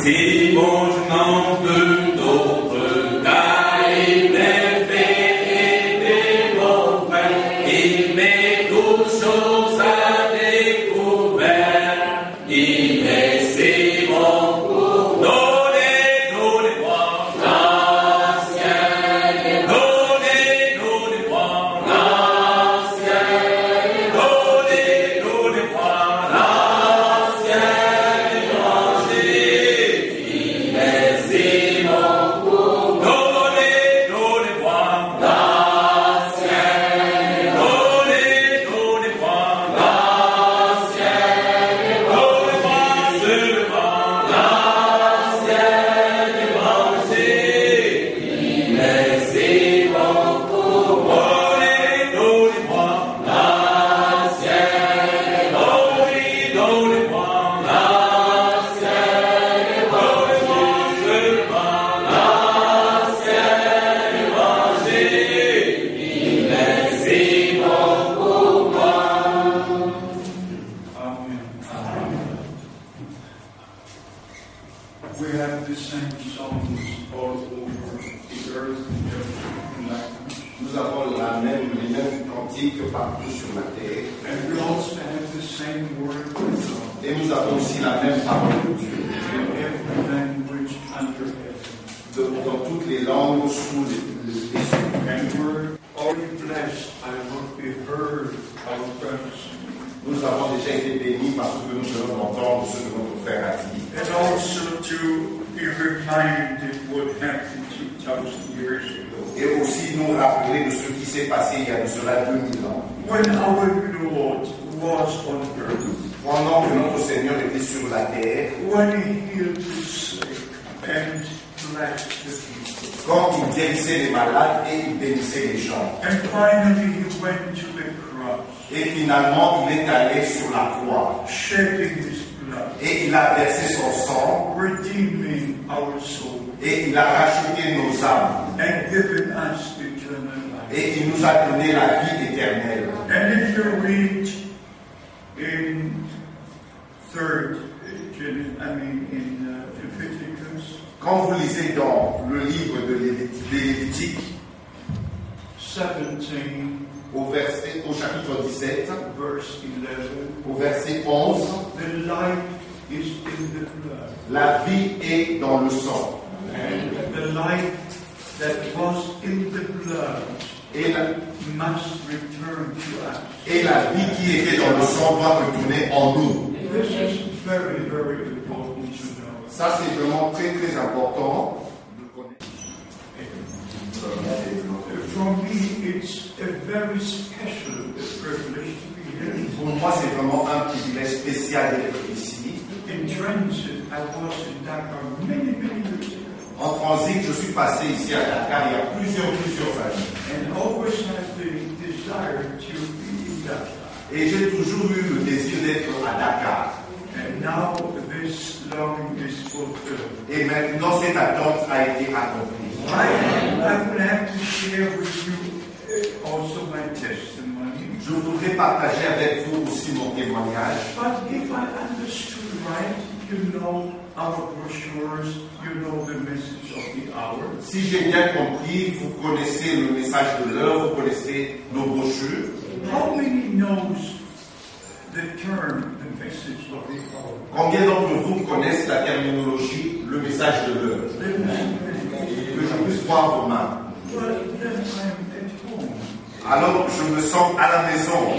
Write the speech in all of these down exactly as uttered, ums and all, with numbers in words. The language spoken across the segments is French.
si bon je n'en veux d'autres, car il m'est fait aimer mon frère, il met toutes choses à découvert, il est si bon pour donner, donnez-moi l'ancien, donnez, donnez-moi l'ancien, donnez, donnez-moi l'ancien évangile, il est si bon pour donner, donnez-moi l'ancien, donnez, donnez-moi l'ancien, donnez-moi seulement l'ancien évangile, il est si bon pour donner, donnez-moi l'ancien, donnez, donnez-moi l'ancien, donnez-moi seulement l'ancien évangile, il est si bon pour moi. Amen. We have the same songs all over the earth in different languages. Nous avons la même, les mêmes cantiques partout sur la terre. And we also have the same word of God Et nous avons aussi la même parole de Dieu. in every language under heaven. De- dans toutes les langues sous les, les, les cieux. And we're already blessed by what we heard our brothers. Nous avons déjà été bénis par ce que nous venons d'entendre, ce que notre frère a dit. And also to be reminded what happened two thousand years ago. Et aussi nous rappeler de ce qui s'est passé il y a de cela deux mille ans. When our Lord was on earth, Pendant que notre Seigneur était sur la terre, when he healed the sick and blessed the people. quand il guérissait les malades et il bénissait les gens. And finally he went to the cross, Et finalement, il est allé sur la croix. shedding his blood, Et il a versé son sang. redeeming our soul, Et il a racheté nos âmes. and given us eternal life. Et il nous a donné la vie éternelle. And if you read in third, uh, Gen- I mean in uh, Leviticus Quand vous lisez dans le livre de Lévit- des Lévitiques, seventeen, au, verset, au chapitre dix-sept, verse eleven, au verset onze, the life is in the blood. la vie est dans le sang. And the life that was in the blood Et la, must return to us. et la vie qui était dans le sang doit retourner en nous. This is very, very important to know. Ça, c'est vraiment très, très important de connaître. For me, it's a very special privilege to be here. Pour moi, c'est vraiment un privilège spécial d'être ici. In transit, I was in Dakar many, many years ago, En transit, je suis passé ici à Dakar il y a plusieurs, plusieurs années. and always had the desire to be in Dakar. Et j'ai toujours eu le désir d'être à Dakar. And now this longing is fulfilled. Et maintenant, cette attente a été accomplie. I, I would have to share with you uh, also my testimony. Je voudrais partager avec vous aussi mon témoignage. But if I understood right, you know our brochures, you know the message of the hour. Si j'ai bien compris, vous connaissez le message de l'heure, vous connaissez nos brochures. How many knows the term, the message of the hour? Combien d'entre vous connaissent la terminologie, le message de l'heure? Que je puisse voir vos mains. But then I'm at home. Alors, je me sens à la maison.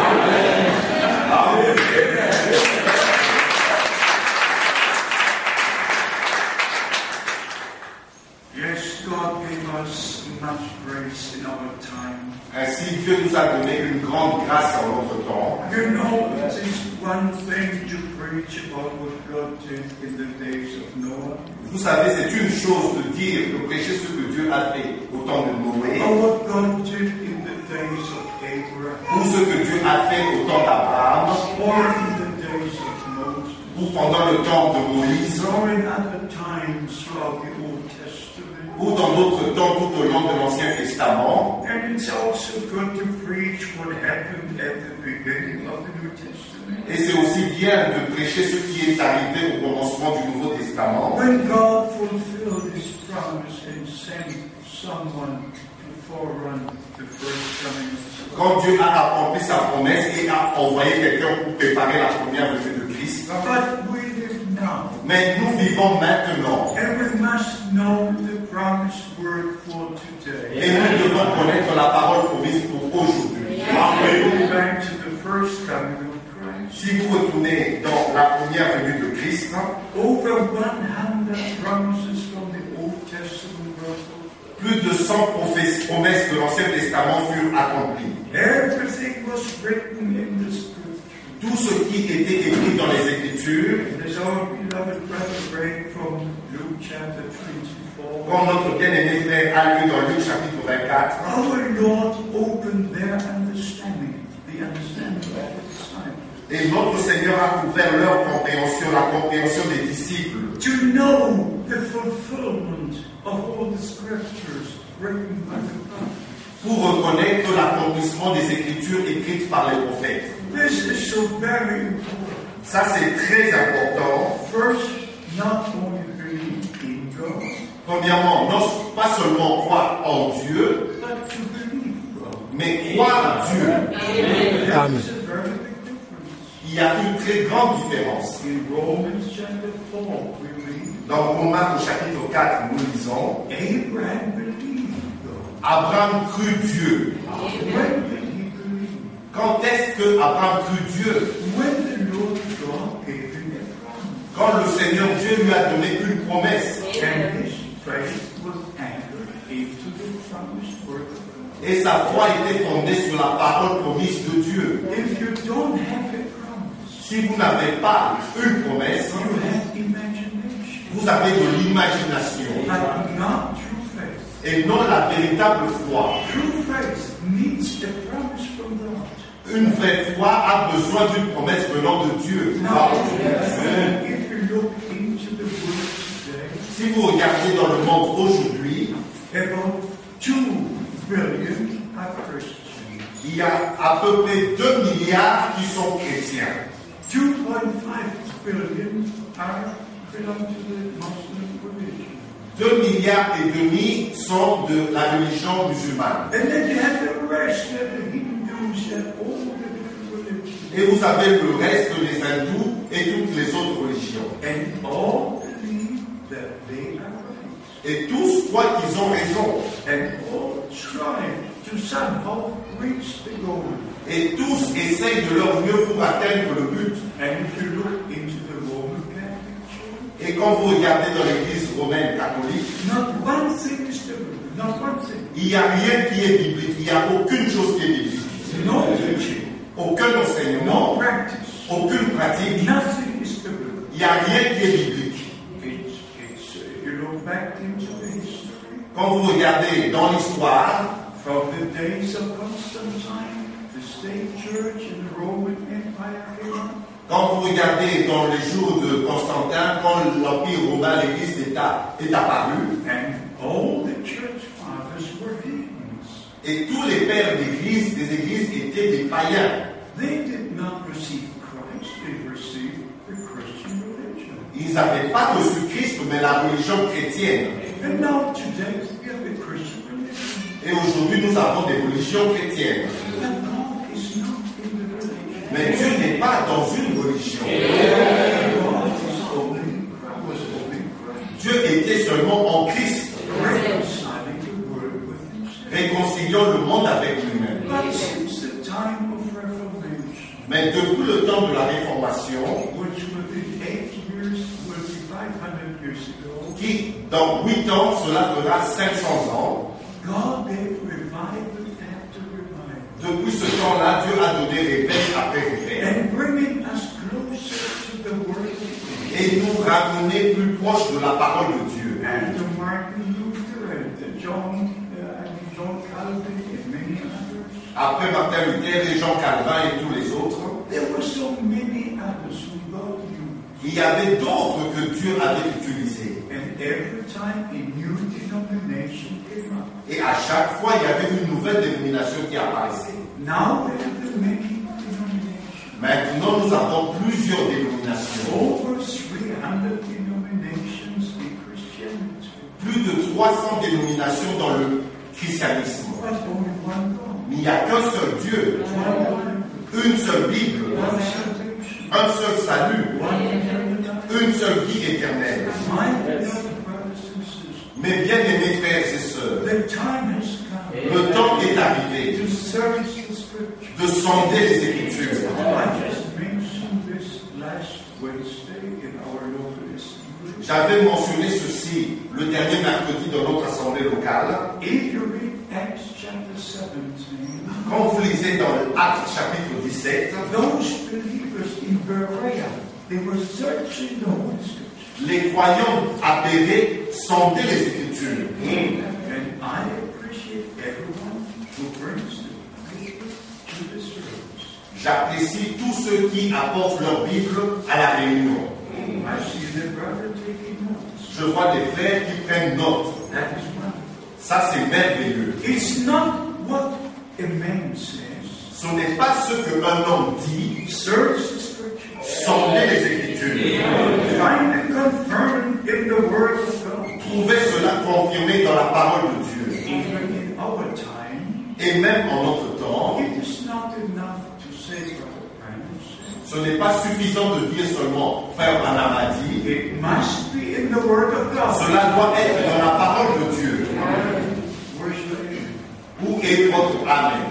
Yes, God gave us much grace in our time. Ainsi, Dieu nous a donné une grande grâce en notre temps. You know, it is one thing to preach about what God did in the days of Noah, Vous savez, c'est une chose de dire, de prêcher ce que Dieu a fait au temps de Noé, or what God did in the days of Abraham, ou ce que Dieu a fait au temps d'Abraham, or in the days of Moses, ou pendant le temps de Moïse, or in other times throughout the Old Testament. ou dans d'autres temps tout au long de l'Ancien Testament. And it's also good to preach what happened at the beginning of the New Testament. Et c'est aussi bien de prêcher ce qui est arrivé au commencement du Nouveau Testament. Testament, when God fulfilled His promise and sent someone to forerun the first coming of Christ. quand Dieu a accompli sa promesse et a envoyé quelqu'un pour préparer la première venue de Christ. But we live now. Mais nous vivons maintenant. And we must know the promised word for today. Et nous devons connaître la parole promise pour aujourd'hui. Go back to the first coming of Christ. Si vous retournez dans la première venue de Christ, Over one hundred promises from the Old Testament were fulfilled. plus de cent promesses de l'Ancien Testament furent accomplies. Everything was written in the Scripture. Tout ce qui était écrit dans les Écritures, As our beloved brother read from Luke chapter twenty-four, comme notre bien-aimé frère a lu dans Luc chapitre vingt-quatre, our Lord opened their understanding, the understanding of the disciples, et notre Seigneur a ouvert leur compréhension, la compréhension des disciples, to know the fulfillment of all the scriptures written by the prophets. pour reconnaître l'accomplissement des Écritures écrites par les prophètes. This is so very important. Ça, c'est très important. First, not only believe in God, Premièrement, non pas seulement croire en Dieu, but to believe God. mais croire Dieu. That is a very big difference. Il y a une très grande différence. In Romans chapter four, we read, Dans Romains au chapitre quatre, nous lisons, Abraham believed God. Abraham crut Dieu. When did he believe? Quand est-ce que Abraham crut Dieu? When the Lord God gave him a promise. Quand le Seigneur Dieu lui a donné une promesse. And his faith was anchored into the promised word of God. Et sa foi était fondée sur la parole promise de Dieu. If you don't have a promise, Si vous n'avez pas une promesse, you have imagination, vous avez de l'imagination but not true faith. et non la véritable foi. True faith needs a promise from God. Une vraie foi a besoin d'une promesse venant de Dieu. Now, if you look into the world today, Si vous regardez dans le monde aujourd'hui, about two billion are Christians. il y a à peu près deux milliards qui sont chrétiens. two point five billion are belong to the Muslim religion. deux milliards et demi sont de la religion musulmane. And then you have the rest, you have the Hindus, you have all the different religions. Et vous avez le reste des hindous et toutes les autres religions. And all believe that they are right. Et tous croient qu'ils ont raison. And all strive to somehow reach the goal. Et tous essayent de leur mieux pour atteindre le but. And if you look into the Roman Catholic Church, Et quand vous regardez dans l'église romaine catholique, not one thing is biblical, not one thing. il n'y a rien qui est biblique. Il n'y a aucune chose qui est biblique. No teaching, Aucun no enseignement, practice, aucune pratique. nothing is biblical. Il n'y a rien qui est biblique. It's, it's, uh, if you look back into the history, Quand vous regardez dans l'histoire, from the days of Constantine, the state church in the Roman Empire came up, quand vous regardez dans les jours de Constantin, quand l'Empire romain, l'Église d'État est apparue, and all the church fathers were heathens. et tous les pères d'église, des églises étaient des païens. They did not receive Christ, they received the Christian religion. Ils n'avaient pas reçu Christ, mais la religion chrétienne. And now today we have the Christian religion. Et aujourd'hui, nous avons des religions chrétiennes. But God is not in the religion. Mais Dieu n'est pas dans une religion. God is only in Christ, was only in Christ. Dieu était seulement en Christ, Reconciling the world with himself. réconciliant le monde avec lui-même. But since the time of Reformation, Mais depuis le temps de la Réformation, which within eight years will be five hundred years ago, qui, dans huit ans, cela fera cinq cents ans, God gave revival after revival, depuis ce temps-là, Dieu a donné réveil après réveil. and bringing us closer to the Word of God. Et nous ramener plus proche de la parole de Dieu. After Martin Luther and John, uh, and John Calvin and many others, Après Martin Luther et Jean Calvin et tous les autres, there were so many others who God used. il y avait d'autres que Dieu avait utilisés. And every time a new denomination came up. Et à chaque fois, il y avait une nouvelle dénomination qui apparaissait. Now we have the many denominations. Maintenant, nous avons plusieurs dénominations. Over three hundred denominations trois cents dénominations dans le christianisme. but only one God, Mais il n'y a qu'un seul Dieu, one une seule Bible, one salvation, un seul salut, one eternity. une seule vie éternelle. My beloved brothers and sisters, Mes bien-aimés frères et sœurs, the time has come le temps est arrivé to search the Scripture. de sonder les Écritures. I just mentioned this last Wednesday in our local assembly. J'avais mentionné ceci le dernier mercredi dans notre assemblée locale. If you read Acts chapter seventeen, Quand vous lisez dans l'Acte chapitre dix-sept, those believers in Berea, they were searching the Holy Scripture. les croyants avérés sondaient les Écritures. And I appreciate everyone who brings the Bible to the service. J'apprécie tous ceux qui apportent leur Bible à la réunion. I see the brother taking notes. Je vois des frères qui prennent note. That is wonderful. Ça, c'est merveilleux. It's not what a man says. Ce n'est pas ce qu'un homme dit, Search the Scripture. sondez les Écritures. Find it confirmed in the Word of God. Trouvez cela confirmé dans la parole de Dieu. Even in our time, Et même en notre temps, it is not enough to say what the Bible says. ce n'est pas suffisant de dire seulement Frère Branham a dit. It must be in the Word of God. Cela doit être dans la parole de Dieu. Where's your amen? Où est votre Amen?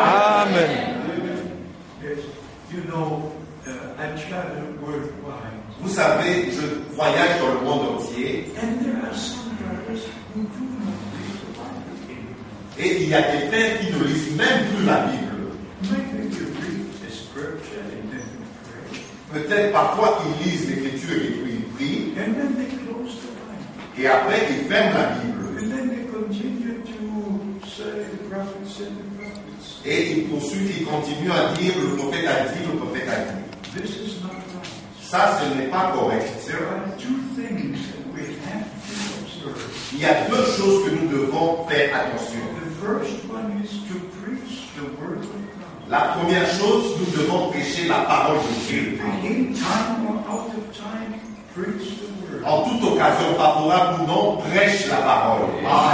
Amen. Yes, you know, uh, I travel worldwide, Vous savez, je voyage dans le monde entier and there are some brothers who do not read the Bible anymore. et il y a des frères qui ne lisent même plus la Bible. Maybe you read the Scripture and then you pray, Peut-être parfois ils lisent l'Écriture et puis ils prient and then they close the Bible, et après ils ferment la Bible and then they continue to say the prophet said the prophets. et ils poursuivent, ils continuent à dire le prophète a dit, le prophète a dit. This is not right. Ça, ce n'est pas correct. There are two things that we have to observe. Il y a deux choses que nous devons faire attention. The first one is to preach the Word of God. La première chose, nous devons prêcher la parole de Dieu. In time or out of time, preach the Word. En toute occasion, favorable ou non, prêche la parole.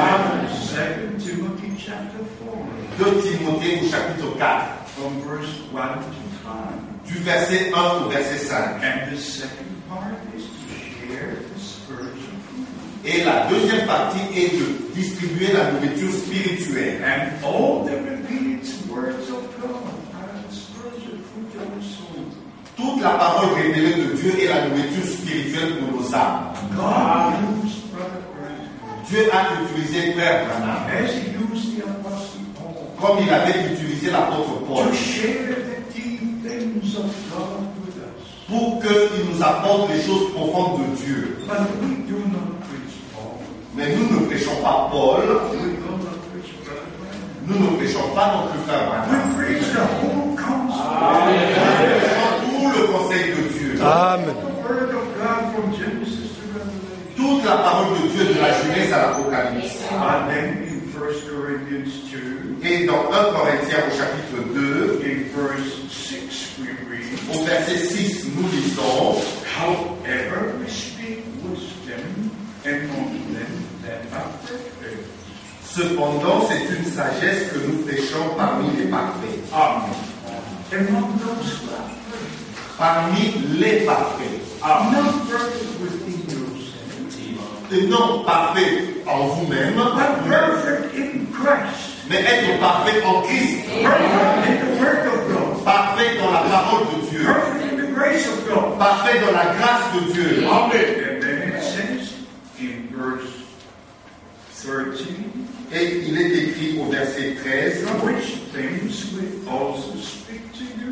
Second Timothy chapter four, deux Timothée au chapitre quatre, from verse one to five. du verset un au verset cinq. And the second part is to share the spiritual food. Et la deuxième partie est de distribuer la nourriture spirituelle. And all the repeated words of God are the spiritual food of our soul. Toute la parole révélée de Dieu est la nourriture spirituelle pour nos âmes. God used Brother Branham Dieu a utilisé Frère Branham, as he used the Apostle Paul comme il avait utilisé l'apôtre Paul, to share the deep things of God with us. pour qu'il nous apporte les choses profondes de Dieu. But we do not preach Paul. Mais nous ne prêchons pas Paul, We do not preach Brother Branham. nous ne prêchons pas non plus Frère Branham. We preach the whole counsel. Nous prêchons tout le conseil de Dieu. Amen. The word of God from Genesis to Revelation. Toute la parole de Dieu de la Genèse à l'Apocalypse. And then in First Corinthians two, Et dans un Corinthiens au chapitre deux, in verse six, we read, au verset six, nous lisons however we speak wisdom among them that are perfect. Cependant, c'est une sagesse que nous prêchons parmi les parfaits. Amen. Among those who are perfect. Parmi les parfaits. Not perfect within yourself, Et non parfait en vous-même, but perfect in Christ. mais être parfait en Christ. Perfect in the Word of God. Parfait dans la parole de Dieu. Perfect in the grace of God. Parfait dans la grâce de Dieu. Amen. And then it says in verse thirteen, Et il est écrit au verset treize, which things we also speak to you,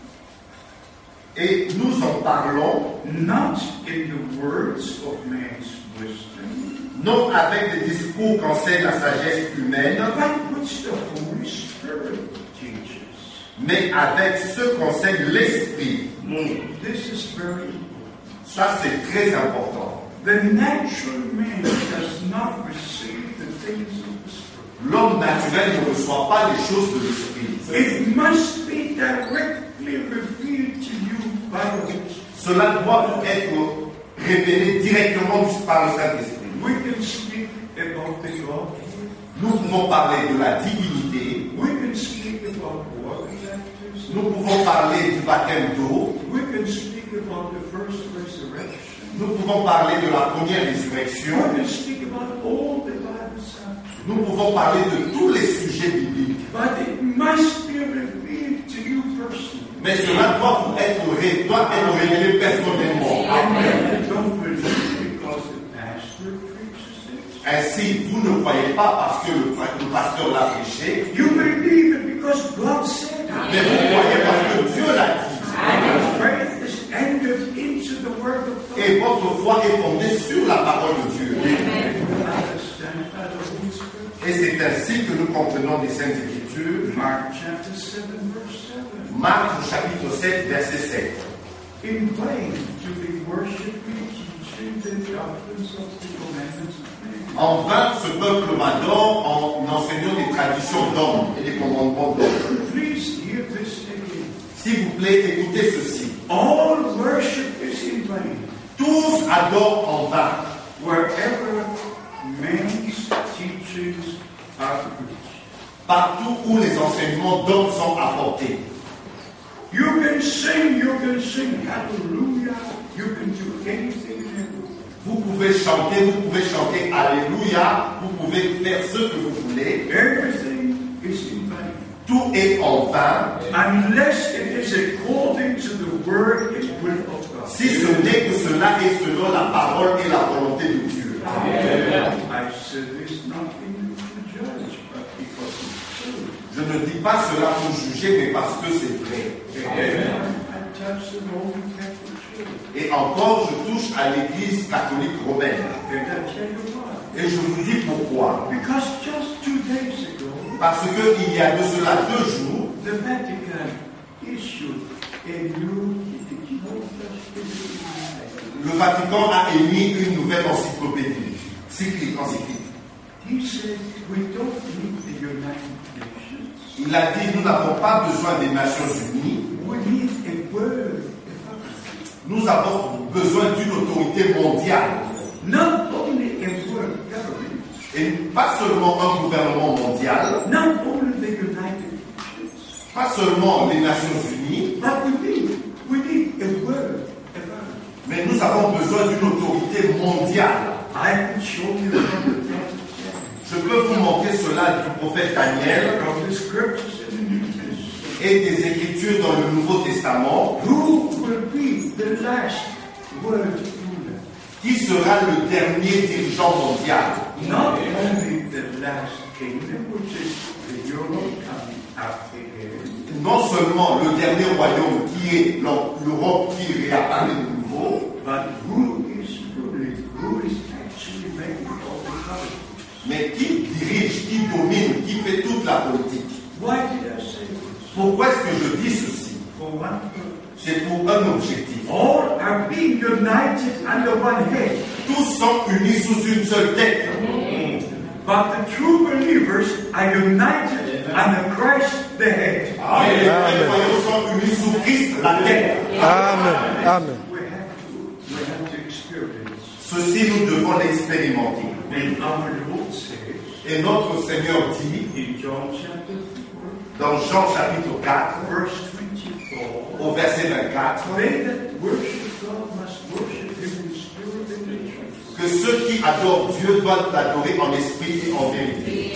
et nous en parlons, not in the words of man's wisdom, non avec des discours qu'enseigne la sagesse humaine, but which the Holy Spirit teaches. mais avec ce qu'enseigne l'Esprit. This is very important. Ça, c'est très important. The natural man does not receive the things of the Spirit. L'homme naturel ne reçoit pas les choses de l'Esprit. It must be directly revealed to you by the Holy Spirit. Cela doit vous être révélé directement par le Saint-Esprit. We can speak about the Godhead. Nous pouvons parler de la divinité. We can speak about water baptism. Nous pouvons parler du baptême d'eau. We can speak about the first resurrection. Nous pouvons parler de la première résurrection. We can speak about all the Bible subjects. Nous pouvons parler de tous les sujets bibliques. But it must be revealed to you personally. Mais cela doit vous être, ré- doit être révélé personnellement. Amen. Don't believe because the pastor preaches it. Ainsi, vous ne croyez pas parce que le, le pasteur l'a prêché, You believe it because God said mais it. vous croyez parce que Dieu l'a dit. Your faith is entered into the Word of God. Et votre foi est fondée sur la parole de Dieu. Understand by the Holy Spirit. Et c'est ainsi que nous comprenons les Saintes Écritures. Mark chapter seven, verse seven. Marc au chapitre sept, verset sept. In vain do they worship me, teaching the doctrines of the commandments of men. En vain, ce peuple m'adore en enseignant des traditions d'hommes et des commandements d'hommes. Please hear this again. S'il vous plaît, écoutez ceci. All worship is in vain. Tous adorent en vain. Wherever men's teachings are preached. Partout où les enseignements d'hommes sont apportés. You can sing, you can sing hallelujah, you can do anything and everything. Vous pouvez chanter, vous pouvez chanter Alléluia, vous pouvez faire ce que vous voulez. Everything is in vain. Tout est en vain Unless it is according to the word and will of God. si ce n'est que cela est selon la parole et la volonté de Dieu. I said this not in to judge, but because it's true. Je ne dis pas cela pour juger, mais parce que c'est vrai. I touch the Roman Catholic Church. Et encore, je touche à l'Église catholique romaine. And I tell you why. Et je vous dis pourquoi. Because just two days ago, Parce qu'il y a de cela deux jours, the Vatican issued a new le Vatican a émis une nouvelle encyclopédie, cyclique, encyclique. He said, we don't need the United Nations. Il a dit, nous n'avons pas besoin des Nations Unies, We need a word. nous avons besoin d'une autorité mondiale. Not only a word government, Et pas seulement un gouvernement mondial, not only the United Nations, pas seulement les Nations Unies, but we need, we need a word, a government. mais nous avons besoin d'une autorité mondiale. I can show you from the prophet Je peux vous montrer cela du prophète Daniel from the scriptures in the New Testament. et des Écritures dans le Nouveau Testament. Who will be the last world ruler? Qui sera le dernier dirigeant mondial? Not only the last kingdom, which is the Europe coming after him, Non seulement le dernier royaume qui est l'Europe qui réapparaît de nouveau, but who is ruling? Who is actually making all the policies? mais qui dirige, qui domine, qui fait toute la politique. Why did I say this? Pourquoi est-ce que je dis ceci? For one purpose. C'est pour un objectif. All are being united under one head. Tous sont unis sous une seule tête. But the true believers are united under Christ the head. Et les vrais croyants sont unis sous Christ, la tête. Amen. Amen. We have to, we have to experience. Ceci, nous devons l'expérimenter. And our Lord says Et notre Seigneur dit, in John chapter four, dans Jean chapitre quatre, verse twenty-four, au verset vingt-quatre, they that worship God must worship Him in spirit and in truth. que ceux qui adorent Dieu doivent l'adorer en esprit et en vérité. I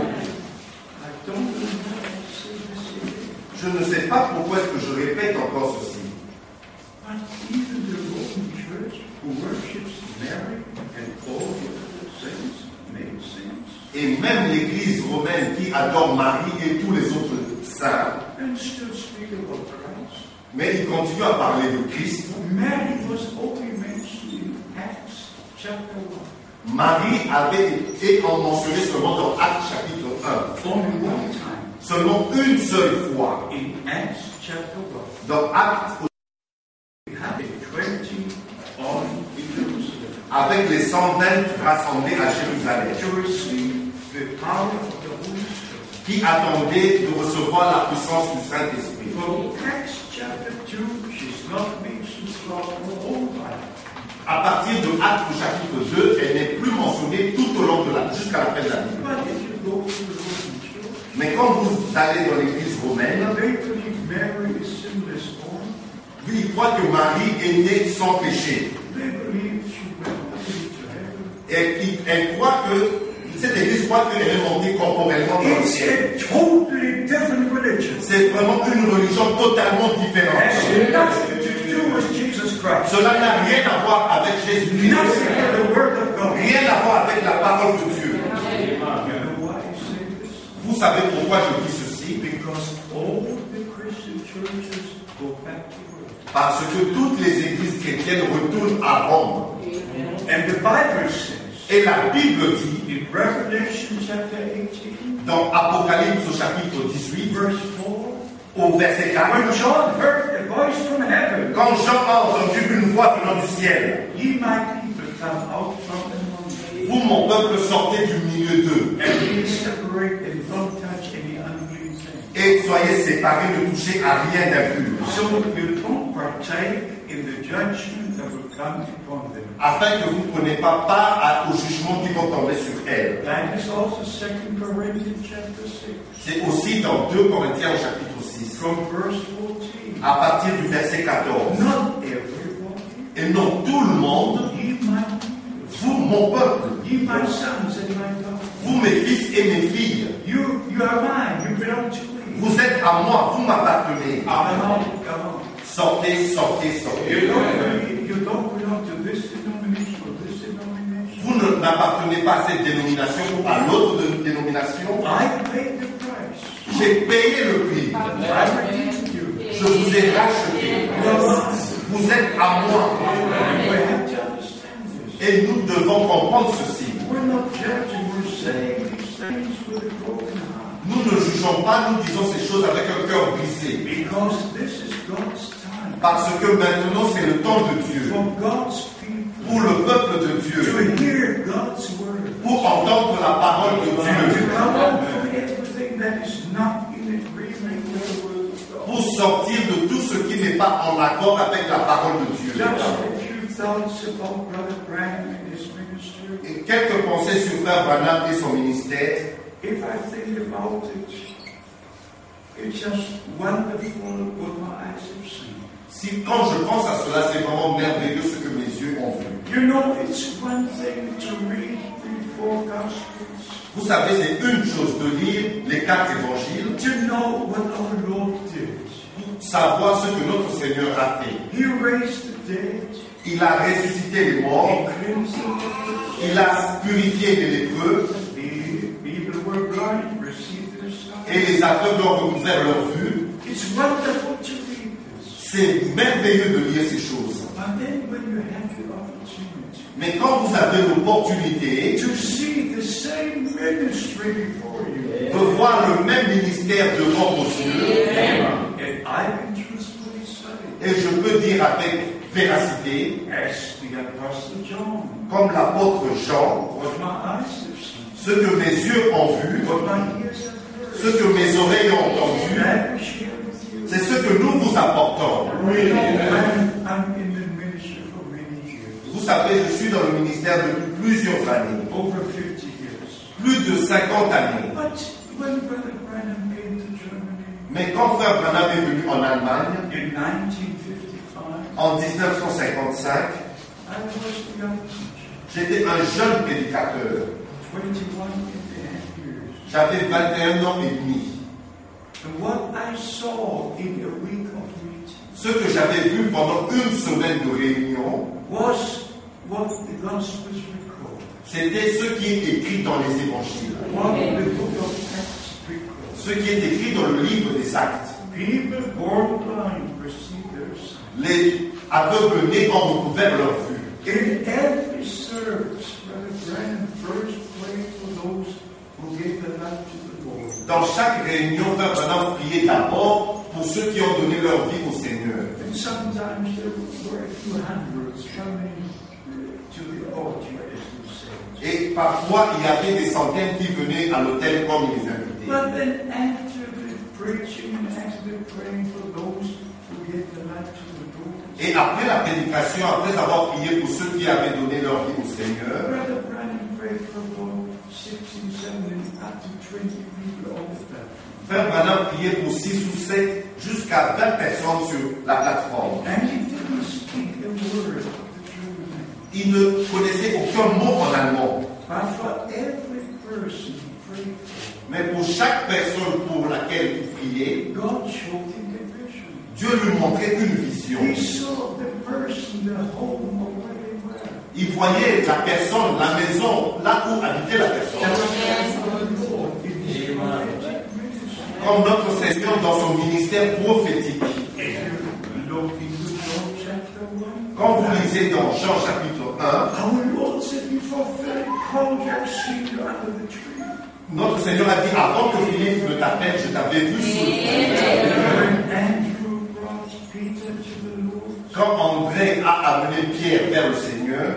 don't know how to say this again, Je ne sais pas pourquoi est-ce que je répète encore ceci. but even the Roman Church who worships Mary and all the other saints made saints Et même l'Église romaine qui adore Marie et tous les autres saints, and still speak about Christ. mais ils continuent à parler de Christ. Mary was only mentioned in Acts chapter one. Marie avait été mentionnée seulement dans Actes chapitre un. Only one time Seulement une seule fois. in Acts chapter one. Dans Actes, We have a twenty on in Jerusalem avec les cent vingt rassemblés à Jérusalem, to receive the power of the Holy Spirit. qui attendaient de recevoir la puissance du Saint-Esprit. From Acts chapter two, she's not mentioned throughout the whole Bible. À partir de Actes chapitre deux, elle n'est plus mentionnée long de la, jusqu'à la fin de la Bible. But if you go to the Roman Church, Mais quand vous allez dans l'église romaine, they believe Mary is sinless born. oui, ils croient que Marie est née sans péché. They believe she went into heaven. Et ils- elle croit que, cette église croit qu'elle est montée corporellement dans le It's ciel. a totally different religion. C'est vraiment une religion totalement It différente. has nothing to do with Jesus Christ. Cela n'a rien à voir avec Jésus-Christ. Nothing with the Word of God. Rien à voir avec la parole de Dieu. You know why I say this? Vous savez pourquoi je dis ceci? Because all the Christian churches go back to Rome. Parce que toutes les églises chrétiennes retournent à Rome. And the Bible says Et la Bible dit, in Revelation chapter eighteen, dans Apocalypse au chapitre dix-huit, verse four, au verset quatre, when John heard a voice from heaven, quand Jean a entendu une voix venant du ciel, ye my people come out from among you, vous, mon peuple, sortez du milieu d'eux, and ye separate and don't touch any unclean thing. et soyez séparés, ne touchez à rien d'impur, So you don't partake in the judgment that will come upon them. afin que vous ne preniez pas part à- au jugement qui vont tomber sur elles. That is also Second Corinthians chapter six, C'est aussi dans deux Corinthiens au chapitre six, from verse fourteen. à partir du verset quatorze. Not everyone, Et non tout le monde, ye my people, vous, mon peuple, ye my sons and my daughters, vous, mes fils et mes filles, you, you are mine, you belong to me. vous êtes à moi, vous m'appartenez. Come on, come on. Sortez, sortez, sortez. You don't, believe- you don't belong to this denomination or this denomination. Vous ne- n'appartenez pas à cette dénomination ou à l'autre de- dénomination. I paid the price. J'ai payé le prix. I redeemed you. Je vous ai racheté. Vous êtes à moi. We have to understand this. Et nous devons comprendre ceci. We're not judging, we're saying these things with a broken heart. Nous ne jugeons pas, nous disons ces choses avec un cœur brisé. Because this is God's time. Parce que maintenant c'est le temps de Dieu. For God's people Pour le peuple de to Dieu. hear God's word. Pour entendre la parole de To Dieu. come out from everything that is not in agreement with the word of God. Pour sortir de tout ce qui n'est pas en accord avec la parole de Dieu. Just a few thoughts about Brother Branham and his ministry. Et quelques pensées sur Frère Branham et son ministère. If I think about it, it's just wonderful what my eyes have seen. Si quand je pense à cela, c'est vraiment merveilleux ce que mes yeux ont vu. You know, it's one thing to read the four Gospels, Vous savez, c'est une chose de lire les quatre évangiles, to know what our Lord did. pour savoir ce que notre Seigneur a fait. He raised the dead, Il a ressuscité les He morts, cleansed the lepers, il a purifié les lépreux, the people who were blind received their sight. et les aveugles ont recouvert leur vue. It's wonderful to read this. C'est merveilleux de lire ces choses. But then when you have the opportunity Mais quand vous avez l'opportunité to see the same ministry before you, de voir le même ministère devant vos yeux, and I can truthfully say, et je peux dire avec véracité, as the Apostle John, comme l'apôtre Jean, what my eyes have seen, ce que mes yeux ont vu, what my ears have ce heard, que mes oreilles ont entendu, that we share with you. c'est ce que nous vous apportons. I'm, I'm in the ministry for many years, Vous savez, je suis dans le ministère depuis plusieurs années, over fifty years. plus de cinquante années. But when Brother Branham came to Germany Mais quand Frère Branham est venu en Allemagne, in nineteen fifty-five, en dix-neuf cent cinquante-cinq, I was a young teacher, j'étais un jeune prédicateur. twenty-one and a half years. J'avais vingt et un ans et demi. And what I saw in a week of meeting Ce que j'avais vu pendant une semaine de réunion, was what the Gospels record, c'était ce qui est écrit dans les évangiles, what the book of Acts records. ce qui est écrit dans le livre des Actes. People born blind receive their sight. Les aveugles nés ont recouvert leur vue. In every service, Brother Branham first prayed for those who gave their life to the Lord. Dans chaque réunion, Frère Branham priait d'abord pour ceux qui ont donné leur vie au Seigneur. And sometimes there were a few hundreds coming to the altar, as we say. Et parfois, il y avait des centaines qui venaient à l'hôtel comme il les invitait. But then after the preaching and after the praying for those who gave their life to the Lord, Et après la prédication, après avoir prié pour ceux qui avaient donné leur vie au Seigneur, Brother Branham prayed for about sixteen, seventeen, up to twenty people on the platform. Frère Branham priait pour six ou sept jusqu'à vingt personnes sur la plateforme. And he didn't speak a word of the German. Il ne connaissait aucun mot en allemand. But for every person he prayed for, Mais pour chaque personne pour laquelle il priait, God showed him a vision. Dieu lui montrait une vision. He saw the person, the home of where they were. Il voyait la personne, la maison, là où habitait la personne. Comme notre Seigneur dans son ministère prophétique. Quand vous lisez dans Jean chapitre un, notre Seigneur a dit, avant que Philippe ne t'appelle, je t'avais vu sous le feu. Quand André a amené Pierre vers le Seigneur,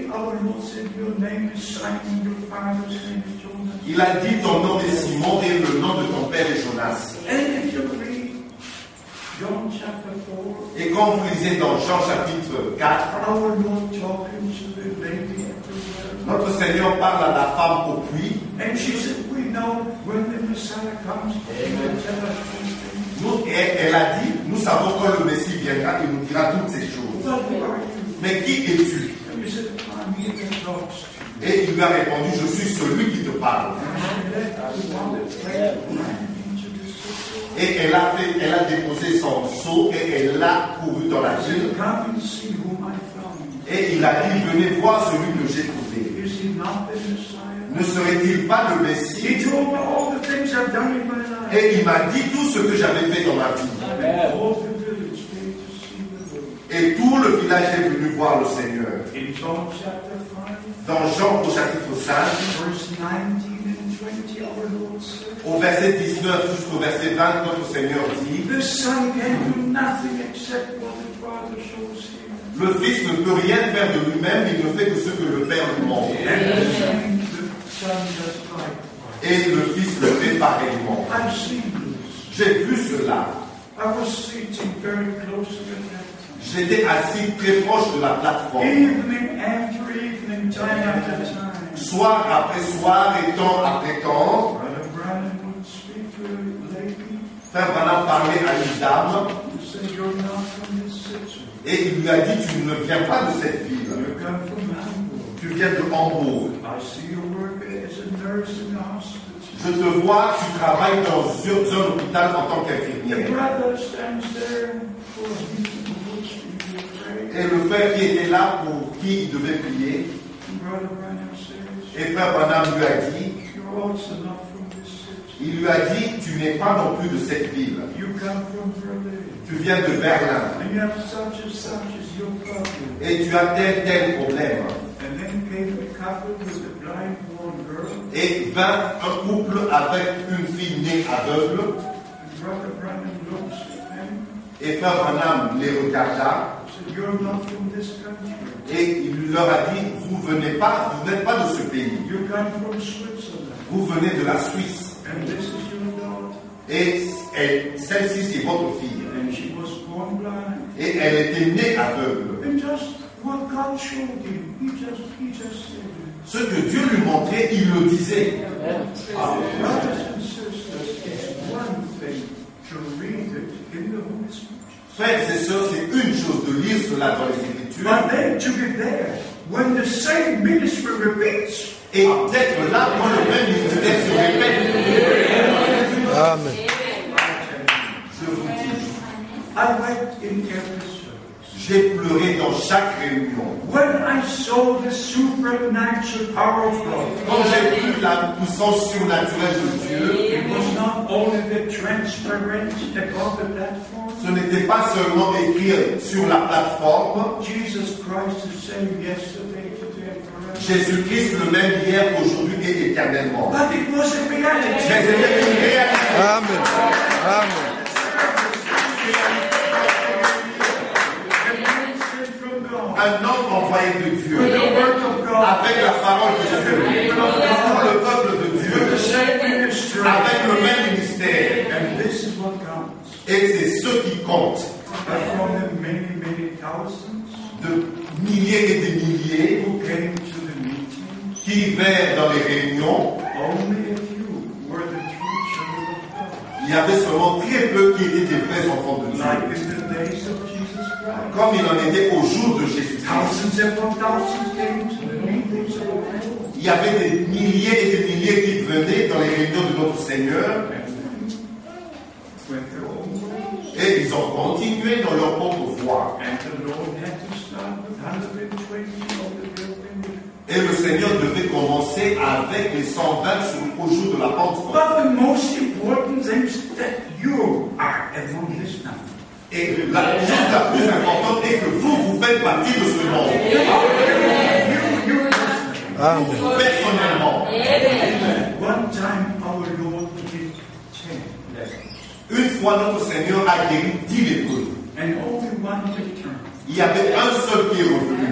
il a dit, ton nom est Simon et le nom de ton père est Jonas. Et quand vous lisez dans Jean chapitre quatre, notre Seigneur parle à la femme au puits. Nous, elle, elle a dit, nous savons quand le Messie viendra, il nous dira toutes ces choses. Mais qui es-tu? Et il lui a répondu, je suis celui qui te parle. Et elle a, fait, elle a déposé son seau et elle a couru dans la ville. Et il a dit, venez voir celui que j'ai trouvé. Ne serait-il pas le Messie? Et il m'a dit tout ce que j'avais fait dans ma vie. Et tout le village est venu voir le Seigneur. Dans Jean au chapitre cinq, au verset dix-neuf jusqu'au verset vingt, notre Seigneur dit, le Fils ne peut rien faire de lui-même, il ne fait que ce que le Père lui montre. Et le Fils le fait pareillement. J'ai vu cela. J'étais assis très proche de la plateforme. Soir après soir et temps après temps, Frère Branham parlait à une dame et il lui a dit, tu ne viens pas de cette ville. Tu viens de Hambourg. Je te vois, tu travailles dans un hôpital en tant qu'infirmière. Et le frère qui était là pour qui il devait prier, et Frère Branham lui a dit, il lui a dit, tu n'es pas non plus de cette ville. Tu viens de Berlin. Et tu as tel, tel problème. Et vint un couple avec une fille née aveugle. Et Frère Branham les regarda. Et il leur a dit, vous venez pas, vous n'êtes pas de ce pays. Vous venez de la Suisse. Et elle, celle-ci, c'est votre fille. Et elle était née aveugle. Ce que Dieu lui montrait, il le disait. Frères et sœurs, c'est une chose de lire cela dans les Écritures. Et d'être là quand le même ministère se répète. Amen. Je vous dis, j'ai pleuré dans chaque réunion. Quand j'ai vu la puissance surnaturelle de Dieu, ce n'était pas seulement écrit sur la plateforme. Jésus-Christ le même hier, aujourd'hui et éternellement. Mais c'était une réalité. Amen. Amen. Un homme envoyé de Dieu, avec la parole de Dieu, pour le peuple de Dieu, avec le même ministère. Et c'est ce qui compte. De milliers et des milliers qui vivaient dans les réunions, only a few were the true children of God. il y avait seulement très peu qui étaient des vrais enfants de Dieu. Like in the days of Jesus Christ. Comme il en était au jour de Jésus-Christ. Thousands upon thousands came to the meetings of the Lord. Il y avait des milliers et des milliers qui venaient dans les réunions de notre Seigneur. Went their own ways. Et ils ont continué dans leur propre voie. And the Lord had to start with one hundred twenty of the building. Et le Seigneur devait commencer avec les cent vingt sur- au jour de la Pentecôte. But the most important thing is that you are among this number. Et la chose la plus importante est que vous, vous faites partie de ce monde. You, you Amen. Personnellement. One time our Lord did ten lepers. Une fois, notre Seigneur a guéri dix lépreux. And only one returned. Il y avait un seul qui est revenu.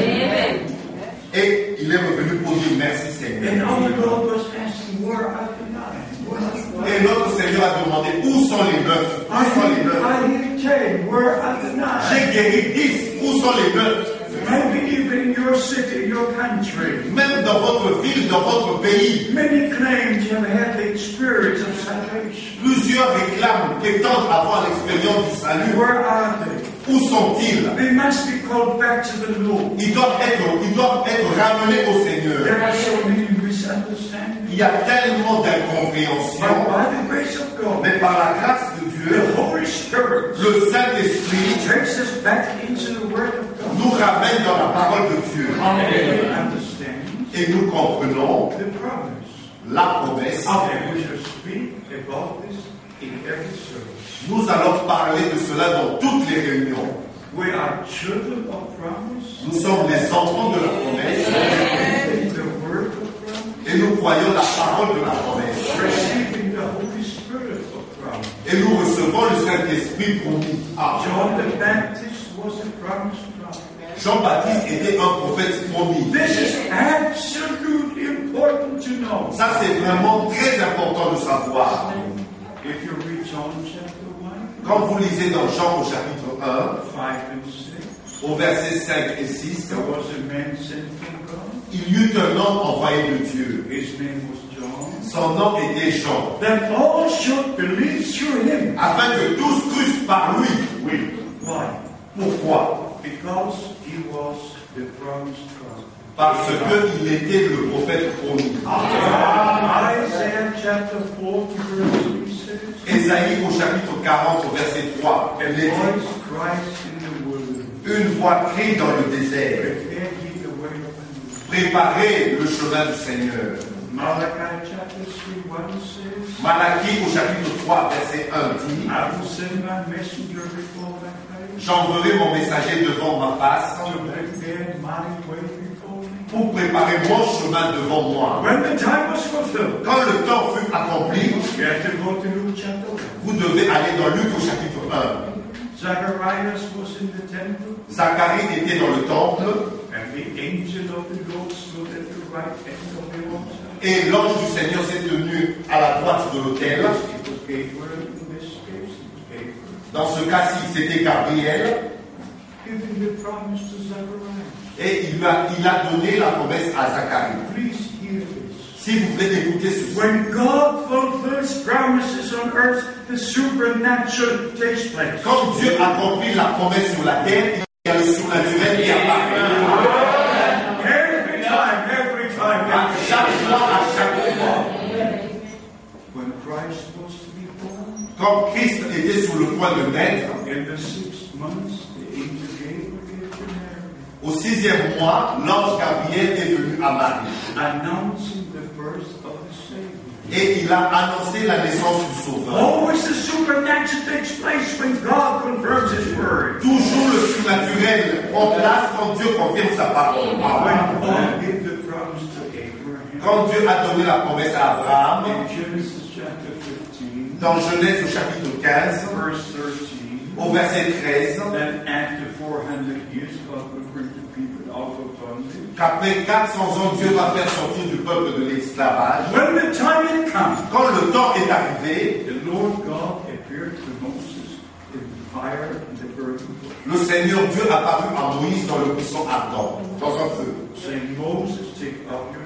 Et il est revenu pour dire merci And Seigneur. our Lord was asking, where are the nine? Where are Et notre Seigneur a demandé où sont les neuf? Où sont les neuf? I hear ten, where are the nine? J'ai guéri dix. Où sont les neuf? Maybe even in your city, your country. Même dans votre ville, dans votre pays, Many claim to have had the experience of salvation. plusieurs réclament, prétendent avoir l'expérience du salut. Where are they? Où sont-ils? They must be called back to the Lord. Ils doivent être, ils doivent être ramenés au Seigneur. There are so many misunderstandings. Il y a tellement But d'incompréhension, by the grace of God, mais par la grâce de Dieu, the Holy Spirit le Saint-Esprit takes us back into the Word of God. nous ramène dans la parole de Dieu. And we understand Et nous comprenons the promise. la promesse. And we shall speak about this in every service. Nous allons parler de cela dans toutes les réunions. We are children of promise. Nous sommes les enfants de la promesse The Word of promise. et nous croyons la parole de la promesse. Receiving the Holy Spirit of promise. Et nous recevons le Saint-Esprit promis. Ah, John the Baptist was a promised prophet. Jean-Baptiste était un prophète promis. This is absolutely important to know. Ça, c'est vraiment très important de savoir. If you read John chapter one, Quand vous lisez dans Jean au chapitre un, five and six, au verset cinq et six, there was a man sent from God. il y eut un homme envoyé de Dieu. His name was John. Son nom était Jean, That all should believe through him. afin que tous crussent par lui. Oui. Why? Pourquoi? Because he was the promised prophet. Parce qu'il était le prophète promis. Isaiah chapter forty verse three says, Ésaïe au chapitre quarante, au verset trois, a elle dit, voice cries in the wilderness, une voix crie dans le désert, prepare ye the way of the Lord. préparez le chemin du Seigneur. Malachi chapter three one says, Malachie au chapitre trois, verset un dit, I will send my messenger before my face j'enverrai mon messager devant ma face to prepare my way before me. pour préparer mon chemin devant moi. When the time was fulfilled, Quand le temps fut accompli, you have to go to Luke chapter one. vous devez aller dans Luc au chapitre un. Zacharias was in the temple, Zacharie était dans le temple and the angel of the Lord stood at the right hand of the altar. et l'ange du Seigneur s'est tenu à la droite de l'autel. It was Gabriel in this case. It was Gabriel. Dans ce cas-ci, c'était Gabriel Giving the promise to Zacharias. et il a, il a donné la promesse à Zacharie. Please hear this. Si vous voulez écouter ceci, When God fulfills promises on earth, the supernatural takes place. quand Dieu accomplit la promesse sur la terre, il y a le surnaturel qui apparaît. Every time, every time, À every chaque fois, à chaque fois. When Christ was to be born, Quand Christ était sur le point de naître, in the sixth month, the angel Gabriel gave to Mary, au sixième mois, l'ange Gabriel est venu à Marie. announcing the birth of the Savior. Et il a annoncé la naissance du Sauveur. Always the supernatural takes place when God confirms His word. Toujours le surnaturel en place quand Dieu confirme sa parole. When God gave the promise to Abraham, Quand Dieu a donné la promesse à Abraham, in Genesis chapter fifteen, dans Genèse au chapitre quinze, verse thirteen, au verset treize, that after four hundred years God will bring the people out of bondage. qu'après quatre cents ans, Dieu va faire sortir du peuple de l'esclavage. When the time had come, Quand le temps est arrivé, the Lord God appeared to Moses in fire and the burning bush, le Seigneur Dieu apparut à Moïse dans le buisson ardent, dans un feu, saying, Moses, take off your shoes,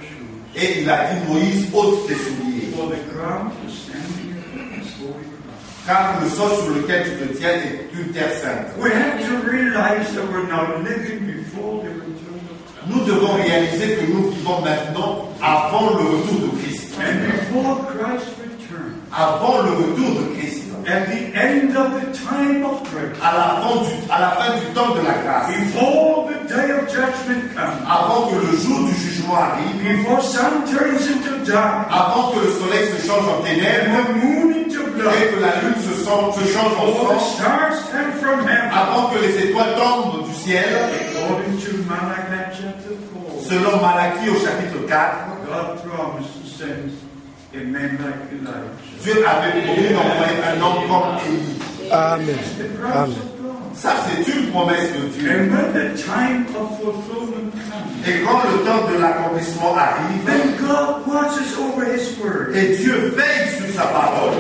Et il a dit, Moïse, ôte tes souliers. For the ground is standing upon is holy ground. Car le sol sur lequel tu te tiens est une terre sainte. We have to realize that we're now living before the return of Christ. Nous devons réaliser que nous vivons maintenant avant le retour de Christ. And before Christ's return, Avant le retour de Christ. at the end of the time of grace, À la fin du, à la fin du temps de la grâce. before the day of judgment comes, Avant que le jour du jugement arrive. before sun turns into dark, Avant que le soleil se change en and ténèbres. the moon into blood, Et que la lune se, sent- se change en all the sang. stars stand from heaven, Avant que les étoiles tombent du ciel. according to Malachi chapter four, Selon Malachie au chapitre quatre. God promised to send a man like Elijah. Dieu avait promis d'envoyer un homme comme Élie. Amen. The promise Amen. of God. Ça, c'est une promesse de Dieu. And when the time of fulfillment comes, Et quand le temps de l'accomplissement arrive, then God watches over His word. et Dieu veille sur sa parole,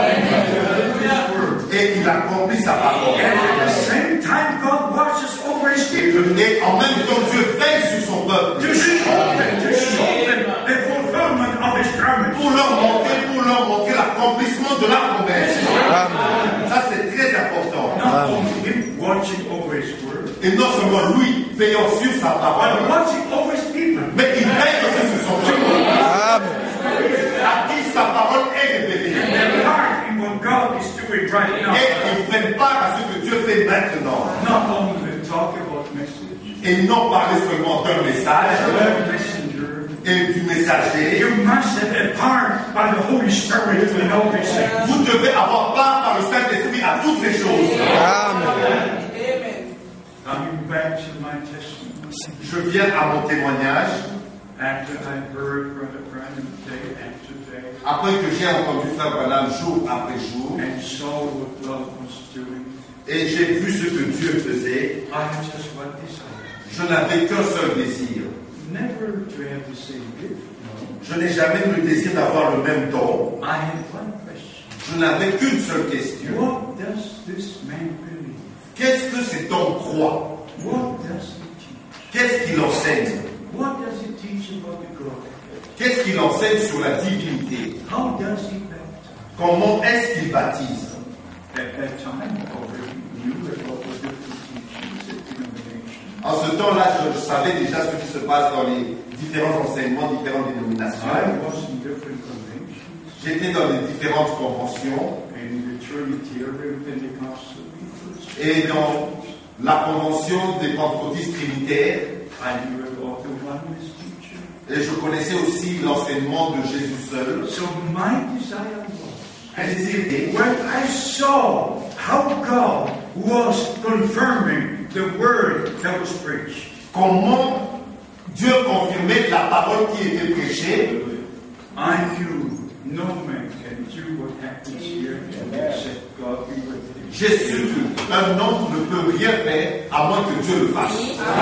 His word. et il accomplit sa parole. And at the same time, God watches over His Et, people le- et en même temps, Dieu veille sur son peuple. to show them, to show them the fulfillment of His promise. Pour leur montrer, pour leur montrer l'accomplissement de la promesse. Amen. Ça, c'est très important. Not only Him watching over His word, Et non seulement lui veillant sur sa but parole, watching over His people. mais il veille aussi sur son peuple, Amen. à qui sa parole est révélée. And their part in what God is doing right now. Et ils prennent part à ce que Dieu fait maintenant. Not only talk about message, Et non parler seulement d'un message but messenger. et du messager. You must have a part by the Holy Spirit in all these things. Vous devez avoir part par le Saint-Esprit à toutes ces choses. Amen. Coming back to my testimony, Je viens à mon témoignage after I heard Brother Branham day after day après que j'ai entendu Frère Branham jour après jour and saw what God was doing, et j'ai vu ce que Dieu faisait. I had just one desire. Je n'avais qu'un seul désir. Never to have the same gift, no. Je n'ai jamais eu le désir d'avoir le même don. I had one question. Je n'avais qu'une seule question. What does this man believe? Qu'est-ce que cet homme croit? What does he teach? Qu'est-ce qu'il enseigne? What does he teach about the Godhead? Qu'est-ce qu'il enseigne sur la divinité? How does he baptize? Comment est-ce qu'il baptise? At that time, I already knew about the different teachings and denominations. En ce temps-là, je, je savais déjà ce qui se passe dans les différents enseignements, différentes dénominations. I was in different conventions, J'étais dans les différentes conventions in the Trinitarian Pentecostal peoples. et dans la convention des pentecôtistes trinitaires. I knew about the oneness teaching. Et je connaissais aussi l'enseignement de Jésus seul. So my desire was, Un désir était, when I saw how God was confirming the word that was preached, comment Dieu confirmait la parole qui était prêchée. I knew no man can do what happens here except God be with him. J'ai su qu'un homme ne peut rien faire à moins que Dieu le fasse.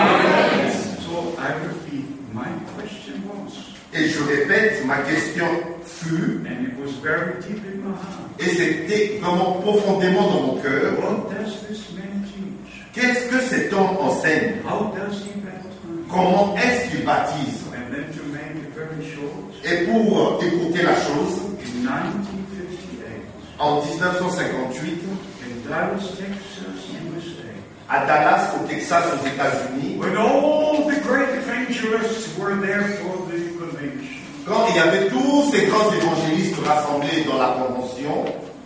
So I repeat, my question was, Et je répète, ma question fut, and it was very deep in my heart, et c'était vraiment profondément dans mon cœur, what does this man teach? qu'est-ce que cet homme enseigne? How does he baptize? Comment est-ce qu'il baptise? And then to make it very short, Et pour écouter la chose, in nineteen fifty-eight, en dix-neuf cent cinquante-huit, in Dallas, Texas, U S A, à Dallas, au Texas, aux États-Unis, when all the great evangelists were there for the convention, quand il y avait tous ces grands évangélistes rassemblés dans la convention,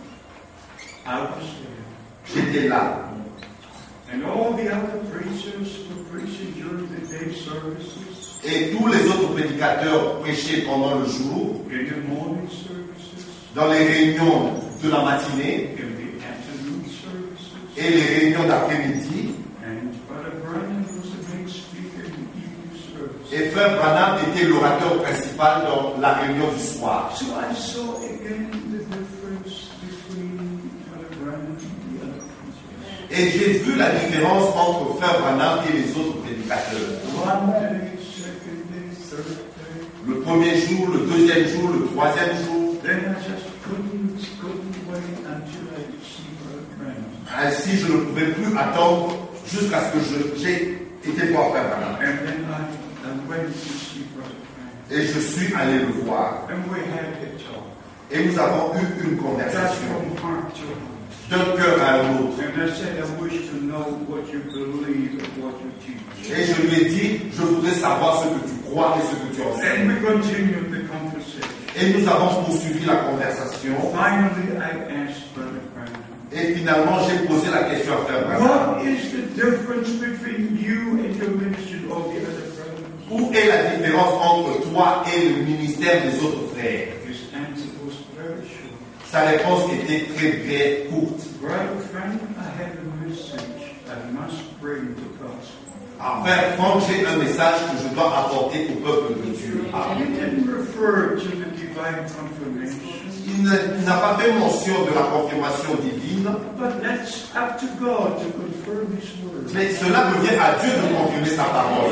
I was there. j'étais là. And all the other preachers were preaching during the day services, Et tous les autres prédicateurs prêchaient pendant le jour, in the morning services, dans les réunions de la matinée in the afternoon services. et les réunions d'après-midi. And Brother Branham was the main speaker in the evening service. Et Frère Branham était l'orateur principal dans la réunion du soir. So I saw again the difference between Brother Branham and the other preachers. Et j'ai vu la différence entre Frère Branham et les autres prédicateurs. One day, second day, third day. Le premier jour, le deuxième jour, le troisième jour. Then I just couldn't, couldn't wait until I could see Brother Branham. Ainsi, je ne pouvais plus attendre jusqu'à ce que je- j'ai été voir Frère Branham. And then I, I went to see Brother Branham. Et je suis allé le voir. And we had a talk. Et nous avons eu une That's conversation from heart to heart. d'un cœur à l'autre. And I said, I wish to know what you believe and what you teach. Et je lui ai dit, je voudrais savoir ce que tu crois et ce que tu And enseignes. we continued the conversation. Et nous avons poursuivi la conversation. Finally, I asked Brother Branham, Et finalement, j'ai posé la question à Frère Branham. what is the difference between you and your ministry of the other brothers? Où est la différence entre toi et le ministère des autres frères? His answer was very short. Sa réponse était très brève, courte. Brother Frank, I have a message I must bring to gospel. Enfin, Franck, j'ai un message que je dois apporter au peuple de Dieu. He didn't refer to the divine confirmation, Il ne- il n'a pas fait mention de la confirmation divine, but that's up to God to confirm His word. mais cela revient à Dieu de confirmer sa parole.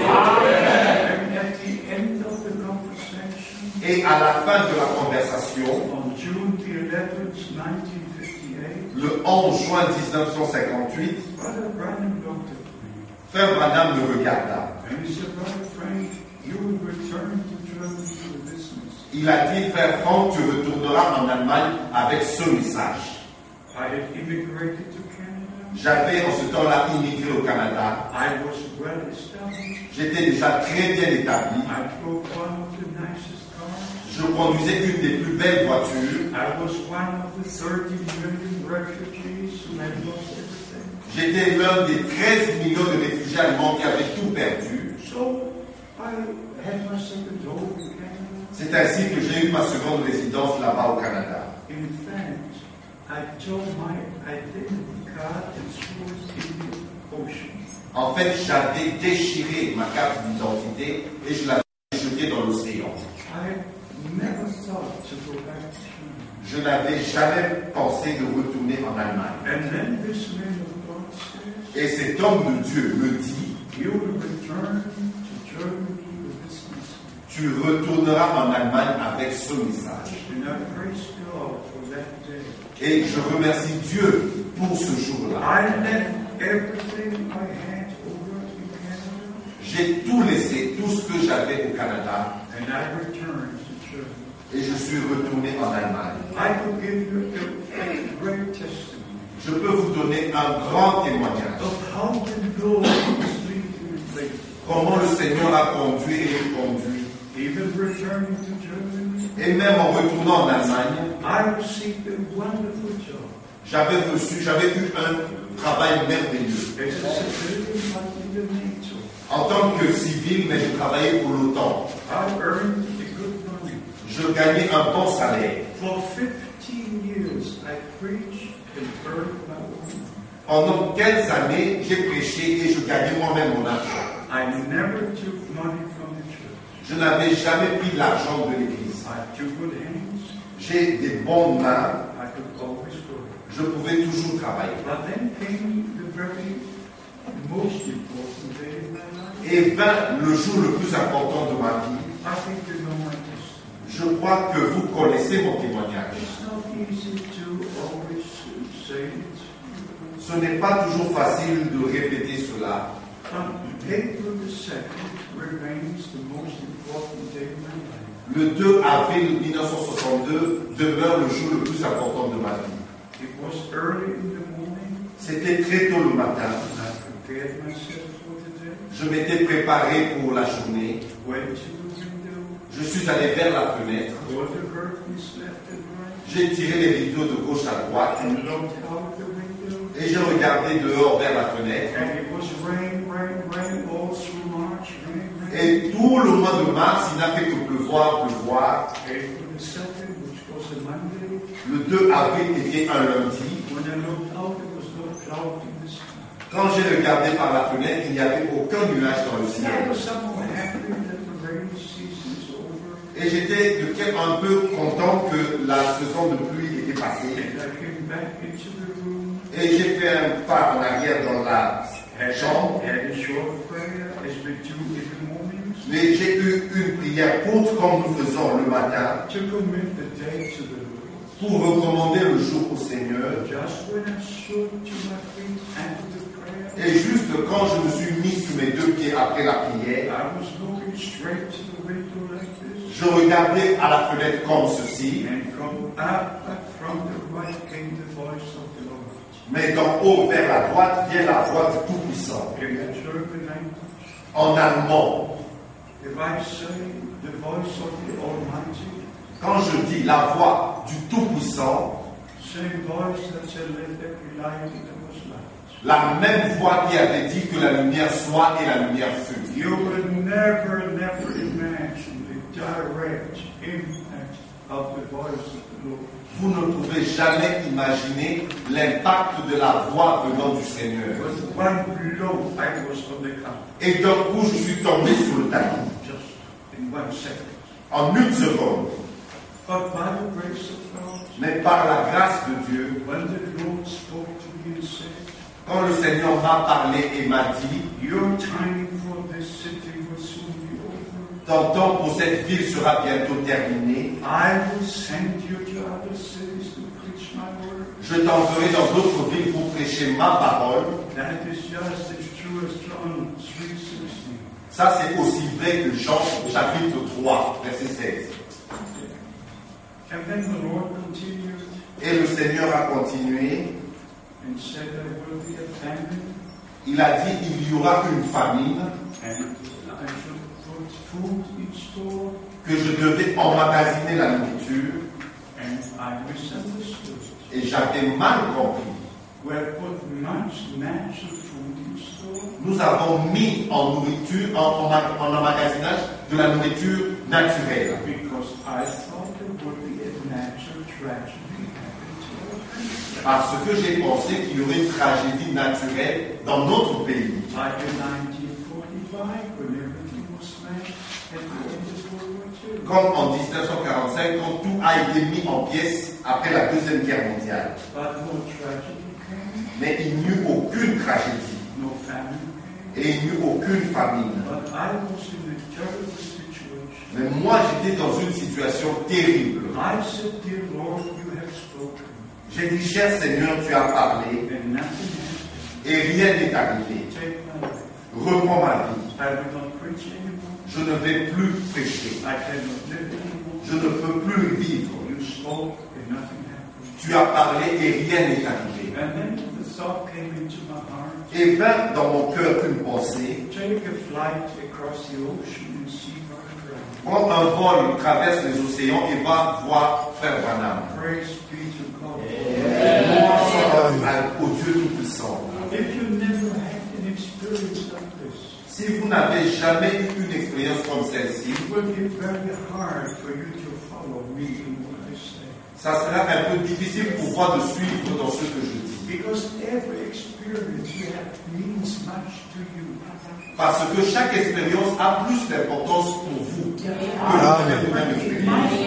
And at the end of the conversation, Et à la fin de la conversation, on June the eleventh, nineteen fifty-eight, le onze juin mille neuf cent cinquante-huit, Brother Branham looked at me Frère Branham me regarda. and he said, Brother Frank, you will return to Germany for this message. Il a dit, Frère Franck, tu retourneras en Allemagne avec ce message. I had immigrated to Canada. J'avais en ce temps-là immigré au Canada. I was well established. J'étais déjà très bien établi. I drove one of the nicest cars. Je conduisais une des plus belles voitures. I was one of the thirty million refugees who had lost everything. J'étais l'un des treize millions de réfugiés allemands qui avaient tout perdu. So I had my second home in Canada. C'est ainsi que j'ai eu ma seconde résidence là-bas au Canada. In fact, I told my identity card and threw it in the ocean. En fait, j'avais déchiré ma carte d'identité et je l'avais jetée dans l'océan. I never thought to go back to China. Je n'avais jamais pensé de retourner en Allemagne. And then this man of God says, Et cet homme de Dieu me dit, you will return to Germany with this message. tu retourneras en Allemagne avec ce message. And I praise God for that day. Et je remercie Dieu pour ce jour-là. I left everything I had over in Canada, J'ai tout laissé, tout ce que j'avais au Canada, and I returned to Germany. et je suis retourné en Allemagne. I could give you a, a great testimony Je peux vous donner un grand témoignage. of how the Lord was leading me lately. Comment le Seigneur a conduit et conduit. Even returning to Germany, Et même en retournant en Allemagne, I received a wonderful job j'avais reçu, j'avais eu un travail merveilleux. as a civilian, but in the NATO. En tant que civil, mais je travaillais pour l'OTAN. I earned a good money. Je gagnais un bon salaire. For fifteen years, I preached and earned my own. Pendant quinze années, j'ai prêché et je gagnais moi-même mon argent. I never took money from the church. Je n'avais jamais pris l'argent de l'Église. I had two good hands. J'ai des bonnes mains. I could always work. Je pouvais toujours travailler. But then came the very most important day in my life. Et vint le jour le plus important de ma vie. I think you know my testimony. Je crois que vous connaissez mon témoignage. It's not easy to always say it. Ce n'est pas toujours facile de répéter cela. But April the second remains the most important day in my life. Le deux avril mille neuf cent soixante-deux demeure le jour le plus important de ma vie. It was early in the morning. C'était très tôt le matin. I prepared myself for the day. Je m'étais préparé pour la journée. Went to the window. Je suis allé vers la fenêtre. Pulled the curtains left and right. J'ai tiré les rideaux de gauche à droite And looked out the window. et j'ai regardé dehors vers la fenêtre. And it was rain, rain, rain all through March. Rain, rain. Et tout le mois de mars, il n'a fait que pleuvoir, pleuvoir. April the second, which was a Monday. Le deux avril était un lundi. When I looked out, there was no cloud in the sky. Quand j'ai regardé par la fenêtre, il n'y avait aucun nuage dans le I ciel. was somewhat happy that the rainy season is over. Et j'étais de quel- un peu content que la saison de pluie était passée. And I came back into the room. Et j'ai fait un pas en arrière dans la Had, chambre. had a short prayer as we do in the mornings. Mais j'ai eu une prière courte comme nous faisons le matin To commit the day to the Lord. pour recommander le jour au Seigneur. Just when I stood to my feet after the prayer, Et juste quand je me suis mis sur mes deux pieds après la prière, I was looking straight to the window like this. Je regardais à la fenêtre comme ceci. And from up, up from the right came the voice of the Lord. Mais d'en haut vers la droite vient la voix du Tout-Puissant. In the German language, En allemand. if I say the voice of the Almighty, Quand je dis la voix du Tout-Puissant, same voice that said, let there be light, and there was light. la même voix qui avait dit que la lumière soit et la lumière fut. You would never, never imagine the direct impact of the voice of the Lord. Vous ne pouvez jamais imaginer l'impact de la voix venant du Seigneur. With one blow, I was on the ground. Et d'un coup, je suis tombé sur le tapis. Just in one second. En une seconde. But by the grace of God, Mais par la grâce de Dieu, when the Lord spoke to me and said, quand le Seigneur m'a parlé et m'a dit, your time for this city will soon be over. ton temps pour cette ville sera bientôt terminé. I will send you to other cities to preach my word. Je t'enverrai dans d'autres villes pour prêcher ma parole. That is just as true as John three sixteen. Ça, c'est aussi vrai que Jean, chapitre trois, verset seize. And then the Lord continued Et le Seigneur a continué. and said there will be a famine, Il a dit, il y aura une famine, and I should put food in store, que je devais emmagasiner la nourriture, and I misunderstood. et j'avais mal compris. We have put much natural food in store, Nous avons mis en nourriture, en, en, en emmagasinage de la nourriture naturelle. because I thought there would be a natural tragedy happening to our country. Parce que j'ai pensé qu'il y aurait une tragédie naturelle dans notre pays. Like in nineteen forty-five, when everything was smashed at the end of World War Two. Comme en dix-neuf cent quarante-cinq, quand tout a été mis en pièces après la Deuxième Guerre mondiale. But no tragedy came, Mais il n'y eut aucune tragédie no famine came. et il n'y eut aucune famine. But I was in a terrible situation. Mais moi, j'étais dans une situation terrible. I said, dear Lord, you have spoken, J'ai dit, cher Seigneur, tu as parlé and nothing happened. et rien n'est arrivé. Take my life. Reprends ma vie. I will not preach anymore. Je ne vais plus prêcher. I cannot live anymore. Je ne peux plus vivre. You spoke, and nothing happened. Tu as parlé et rien n'est arrivé. And then the thought came into my heart, Et vint dans mon cœur une pensée. take a flight across the ocean and see Brother Branham. Prends un vol, traverse les océans et va voir Frère Branham. Praise be to God. Louange soit au Dieu Tout-Puissant. If you never had an experience like this, Si vous n'avez jamais eu une expérience comme celle-ci, it will be very hard for you to follow me in what I say. ça sera un peu difficile pour moi de suivre dans ce que je dis. Because every experience you have means much to you. Parce que chaque expérience a plus d'importance pour vous que Amen. vous-même expérience.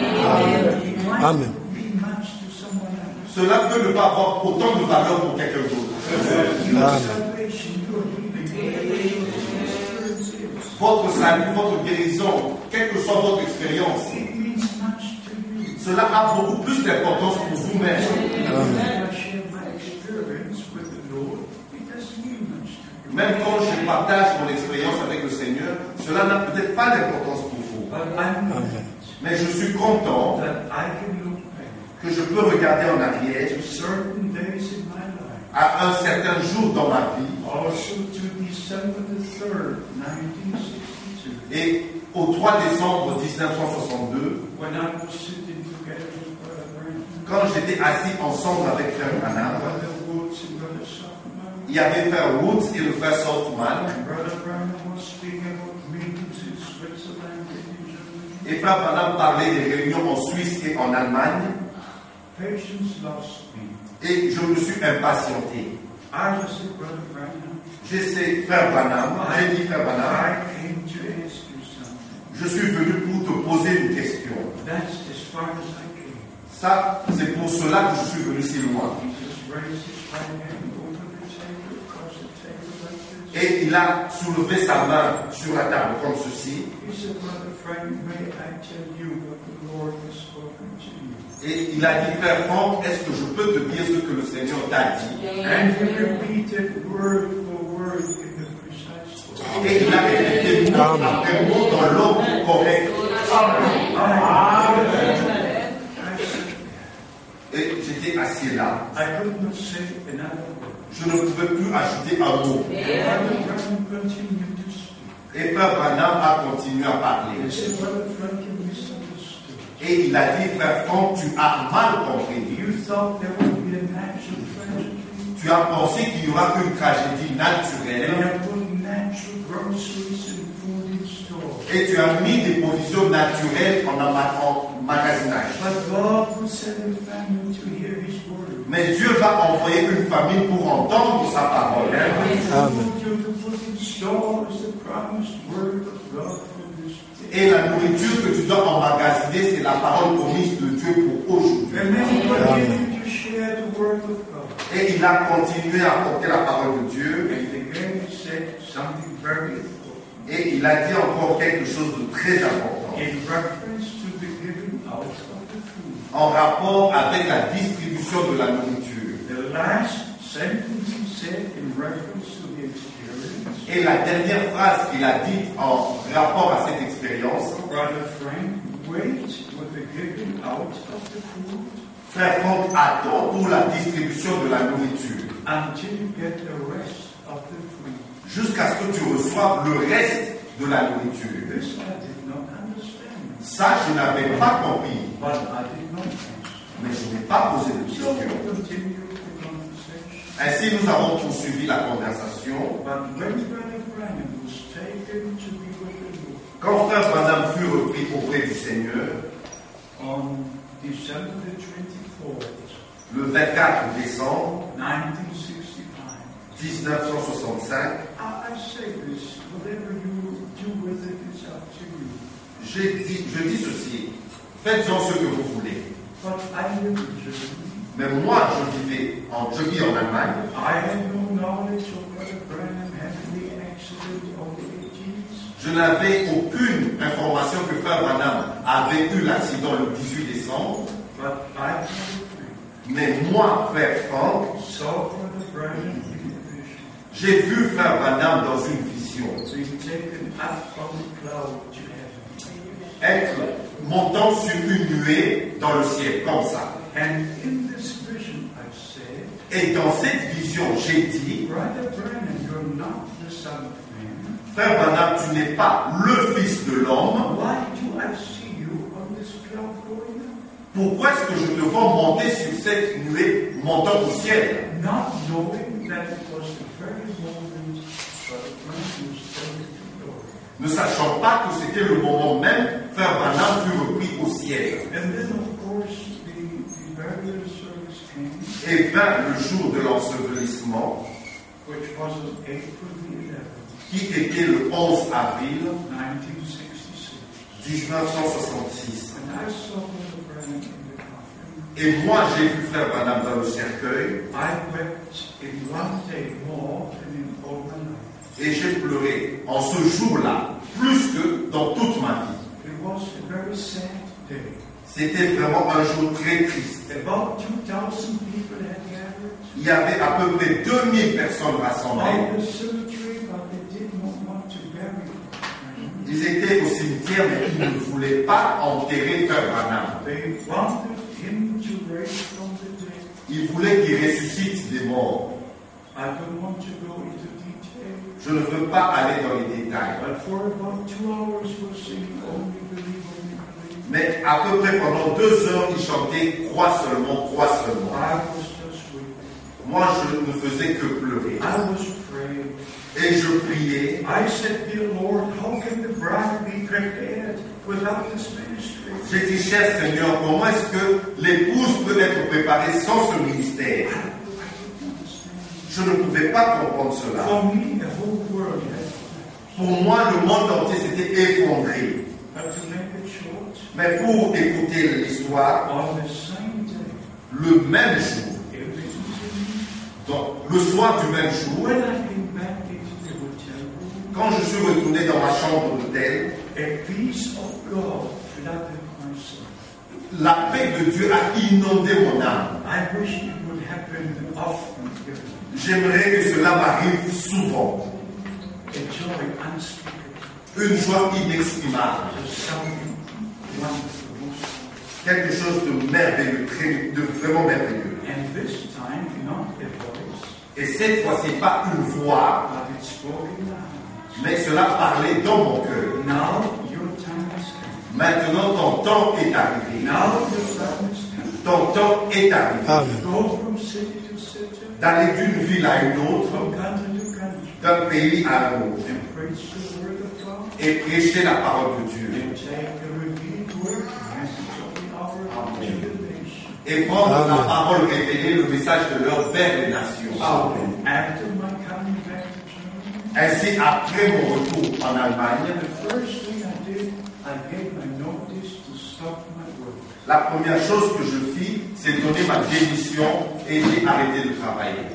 It might Amen. mean much to someone else. Cela peut ne pas avoir autant de valeur pour quelqu'un d'autre. Your Amen. salvation, your healing, whatever your experience is, Votre salut, votre guérison, quelle que soit votre expérience, it means much to you. cela a beaucoup plus d'importance pour vous-même. When I share my experience with the Lord, it doesn't mean much to you. Même quand je partage mon expérience avec le Seigneur, cela n'a peut-être pas d'importance pour vous. But I'm glad Amen. Mais je suis content that I can look back que je peux regarder en arrière to certain days in my life, à un certain jour dans ma vie also to December the third, nineteen sixty-two, et au trois décembre dix-neuf cent soixante-deux, when I was sitting together with Brother Branham, quand j'étais assis ensemble avec Frère Branham, Brother Woods and Brother Softman, il y avait Frère Woods et le Frère Saltman, and Brother Branham was speaking about meetings in Switzerland and in Germany. et Frère Branham parlait des réunions en Suisse et en Allemagne, Patience lost me. et je me suis impatienté. I just said, Brother Branham, J'ai essayé Frère Branham, j'ai dit Frère Branham, I came to ask you something. je suis venu pour te poser une question. That's as far as I came. Ça, c'est pour cela que je suis venu si loin. He just raised his right hand over the table, across the table like this. Et il a soulevé sa main sur la table comme ceci. He said, Brother Frank, may I tell you what the Lord has spoken to you? Et il a dit, Frère Franck, est-ce que je peux te dire ce que le Seigneur t'a dit? And he repeated word for word in the precise way. Et il a répété mot après mot dans l'ordre correct. Et j'étais assis là. Je ne pouvais plus ajouter un mot. Et Frère Branham a continué à parler. Et il a dit, Frère Franck, tu as mal compris. Tu as pensé qu'il y aura une tragédie naturelle. Et tu as mis des provisions naturelles en emmagasinage. Mais Dieu va envoyer une famille pour entendre sa parole. Amen. Et la nourriture que tu dois emmagasiner, c'est la parole promise de Dieu pour aujourd'hui. Et il a continué à porter la parole de Dieu. Et il a dit encore quelque chose de très important. En rapport avec la distribution de la nourriture. Et la dernière phrase qu'il a dite en rapport à cette expérience. Frère Franck, attends pour la distribution de la nourriture. Jusqu'à ce que tu reçoives le reste de la nourriture. Ça, je n'avais pas compris. Mais je n'ai pas posé de questions. Ainsi, nous avons poursuivi la conversation. Quand Frère Branham fut repris auprès du Seigneur, le vingt-quatre décembre mille neuf cent soixante-cinq, je dis, je dis ceci, faites-en ce que vous voulez. Mais moi, je vivais en, je vis en Allemagne. Je n'avais aucune information que Frère Branham avait eu l'accident le dix-huit décembre. Mais moi, Frère Franck, j'ai vu Frère Branham dans une vision. Être montant sur une nuée dans le ciel, comme ça. Et dans cette vision, j'ai dit, Frère Branham, tu n'es pas le Fils de l'homme. Pourquoi est-ce que je te vois monter sur cette nuée montant au ciel? Ne sachant pas que c'était le moment même, Frère Branham fut repris au ciel. Et vint le jour de l'ensevelissement, qui était le onze avril mille neuf cent soixante-six. Et moi, j'ai vu Frère Branham dans le cercueil. Et j'ai pleuré en ce jour-là, plus que dans toute ma vie. C'était vraiment un jour très triste. Il y avait à peu près deux mille personnes rassemblées. Ils étaient au cimetière, mais ils ne voulaient pas enterrer Frère Branham. Ils voulaient qu'il ressuscite des morts. Je ne veux pas aller dans les détails. Mais à peu près pendant deux heures, ils chantaient « Crois seulement, crois seulement ». Moi, je ne faisais que pleurer. Et je priais. J'ai dit, cher Seigneur, comment est-ce que l'épouse peut être préparée sans ce ministère? Je ne pouvais pas comprendre cela. Pour moi, le monde entier s'était effondré. Mais pour écouter l'histoire, le même jour, donc le soir du même jour, quand je suis retourné dans ma chambre d'hôtel, la paix de Dieu a inondé mon âme. J'aimerais que cela m'arrive souvent. Une joie inexprimable. quelque chose de merveilleux, très, de vraiment merveilleux. And this time, not a voice, Et cette fois-ci, pas une voix, but it spoke in the heart. mais cela parlait dans mon cœur. Now your time has come. Maintenant, ton temps est arrivé. Now your time has come. Ton temps est arrivé. Amen. Go from city to city, D'aller d'une ville à une autre, from country to country, d'un pays à un autre, and preach the word of God, et prêcher la parole de Dieu. and take the revealed word, message of the hour to the nation. Et prendre Amen. la parole révélée, le message de l'heure vers les nations. After my coming back to Germany, Ainsi, après mon retour en Allemagne, the first thing I did, I gave my notice to stop my work. la première chose que je fis, c'est donner ma démission et j'ai arrêté de travailler.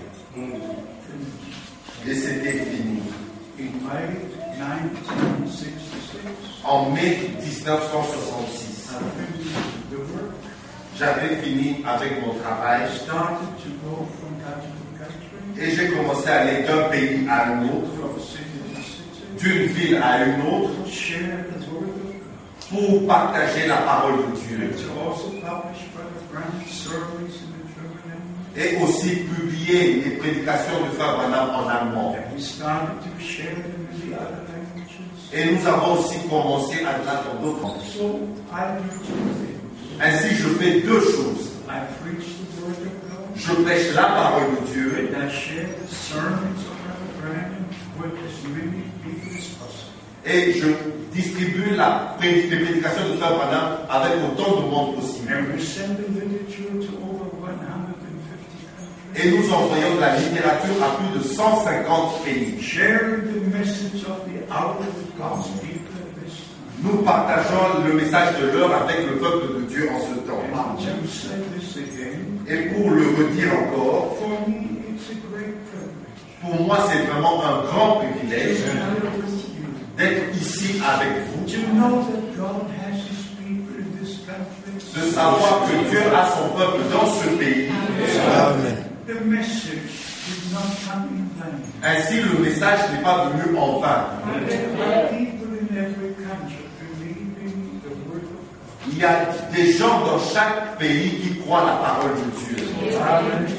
Et c'était fini. In May nineteen sixty-six, En mai dix-neuf cent soixante-six, I finished the work. j'avais fini avec mon travail I started to go from country to country, et j'ai commencé à aller d'un pays à un autre, from city to city, d'une ville à une autre, to share the word of God. pour partager la parole de Dieu And to also publish Brother Branham's sermons in the German language. et aussi publier les prédications de Frère Branham en allemand. And we started to share them in the other languages. Et nous avons aussi commencé à le faire dans d'autres langues. So I do two things. Ainsi, je fais deux choses. I preach the word of God, Je prêche la parole de Dieu and I share the sermons of Brother Branham with as many people as possible. et je distribue la, pré- les prédications de Frère Branham avec autant de monde possible. And we send the literature to over one hundred fifty countries, Et nous envoyons de la littérature à plus de cent cinquante pays. sharing the message of the hour with God's people at this time. Nous partageons le message de l'heure avec le peuple de Dieu en ce temps. And to say this again, Et pour le redire encore, for me it's a great privilege pour moi c'est vraiment un grand privilège to be with you, d'être ici avec vous, to know that God has His people in this country. de savoir que Dieu a son peuple dans ce pays. Amen. The message did not come in vain. Ainsi le message n'est pas venu en vain. There are people in every country believing the word of God. Il y a des gens dans chaque pays qui croient la parole de Dieu. Hallelujah.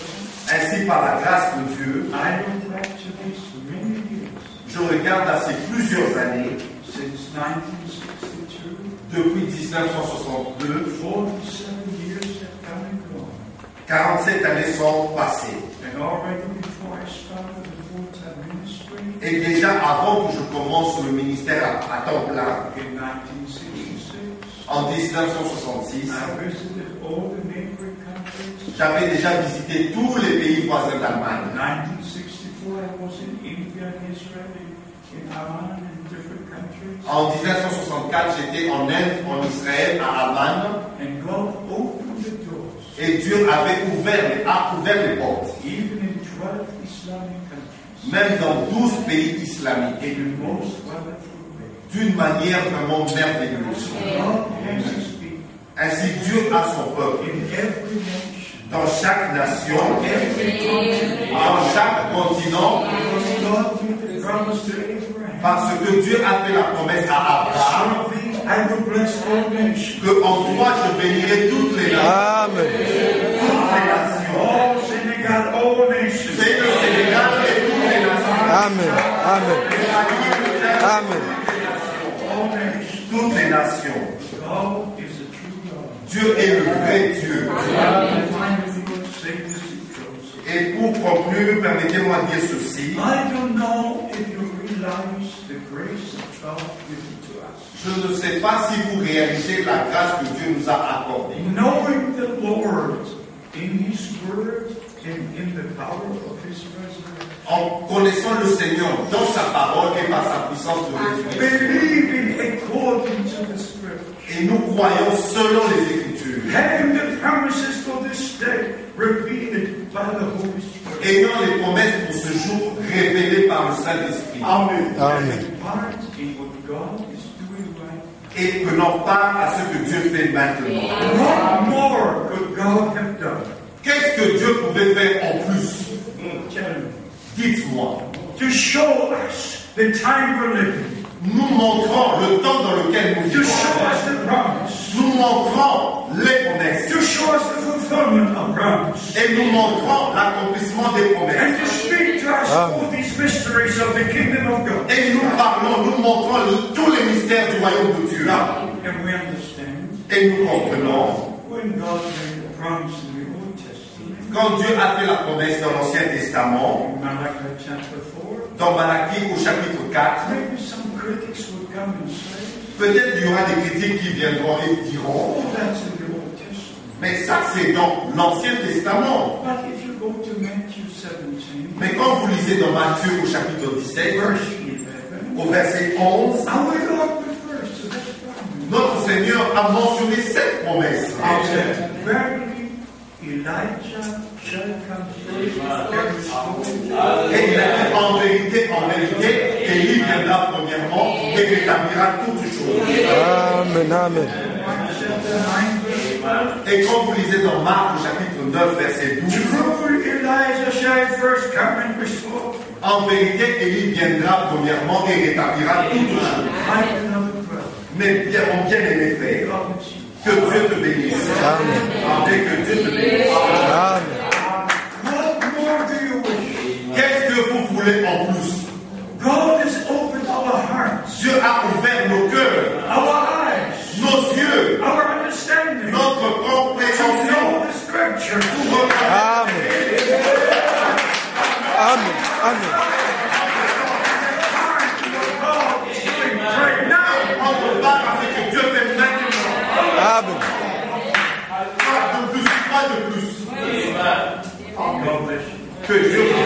Ainsi par la grâce de Dieu, I look back to this many years, je regarde à ces plusieurs années, since nineteen sixty-two, depuis dix-neuf cent soixante-deux, forty-seven years have come and gone. quarante-sept années sont passées. And already before I started the full-time ministry Et déjà avant que je commence le ministère à, à temps plein, in nineteen sixty-six, en dix-neuf cent soixante-six, I visited all the neighboring countries. j'avais déjà visité tous les pays voisins In d'Allemagne. nineteen sixty-four, I was in India and Israel, in Amman, and different countries. En dix-neuf cent soixante-quatre, j'étais en Inde, en Israël, à Amman, And God opened the doors, et Dieu avait ouvert, les- a ouvert les portes, even in twelve Islamic countries, même dans douze pays islamiques, in the most wonderful way. d'une manière vraiment merveilleuse. God has His people Ainsi, Dieu a son peuple in every nation, dans chaque nation, every continent. dans chaque continent, Because God made the promise to Abraham. parce que Dieu a fait la promesse à Abraham Son of thee, I will bless all nations. que en toi je bénirai toutes les nations. Amen. Toutes les nations. All Senegal, all nations. C'est le Sénégal et toutes les nations. Amen. Amen. Amen. All nations. Toutes les nations. God is a true God. Dieu est le vrai Dieu. And finally, say this in closing. Et pour conclure, permettez-moi de dire ceci. I don't know if you realize the grace of God given to us. Je ne sais pas si vous réalisez la grâce que Dieu nous a accordée. Knowing the Lord in His Word and in the power of His resurrection. En connaissant le Seigneur dans sa parole et par sa puissance de résurrection. Believing according to the Scripture. Et nous croyons selon les Écritures. Having the promises for this day revealed by the Holy Spirit. Ayant les promesses pour ce jour révélées par le Saint-Esprit. Amen. Amen. Part in what God is doing right now. Et prenant part à ce que Dieu fait maintenant. What more could God have done? Qu'est-ce que Dieu pouvait faire en plus? Tell me. Dites-moi. To show us the time we're living. Nous montrons le temps dans lequel nous To vivons. show us the promise. Nous montrons les promesses. To show us the fulfillment of promise. Et nous montrons l'accomplissement des promesses. And to speak to us all these mysteries of the kingdom of God. Et nous parlons, nous montrons tous les mystères du royaume de Dieu. And we understand. Et nous comprenons. When God made a promise in the Old Testament. Quand Dieu a fait la promesse dans l'Ancien Testament. In Malachi chapter four. Dans Malachie au chapitre quatre. Maybe some critics would come and say. Peut-être il y aura des critiques qui viendront et diront. Oh, that's in the Old Testament. Mais ça c'est dans l'Ancien Testament. But if you go to Matthew seventeen. Mais quand vous lisez dans Matthieu au chapitre dix-sept. Au verset onze. Our Lord refers to this promise. Notre Seigneur a mentionné cette promesse. Amen. Verily, Elijah shall come first. Et il a dit en vérité, en vérité, Élie viendra premièrement et rétablira toutes choses. Amen, amen. Et quand vous lisez dans Marc au chapitre neuf, verset douze. Elijah shall first come and restore. En vérité, Élie viendra premièrement et rétablira toutes choses. Mais bien, mon bien-aimé frère, que Dieu te bénisse. Amen. Et que Dieu te bénisse. Amen. Qu'est-ce que vous voulez en plus? God has opened our hearts. Dieu a ouvert nos cœurs, our eyes, nos yeux, our understanding, notre compréhension. the scripture. Amen. Amen. Amen. Right now, On parle à ce que Dieu fait maintenant. Amen. Pas de plus, pas de plus. God bless you. Que Dieu vous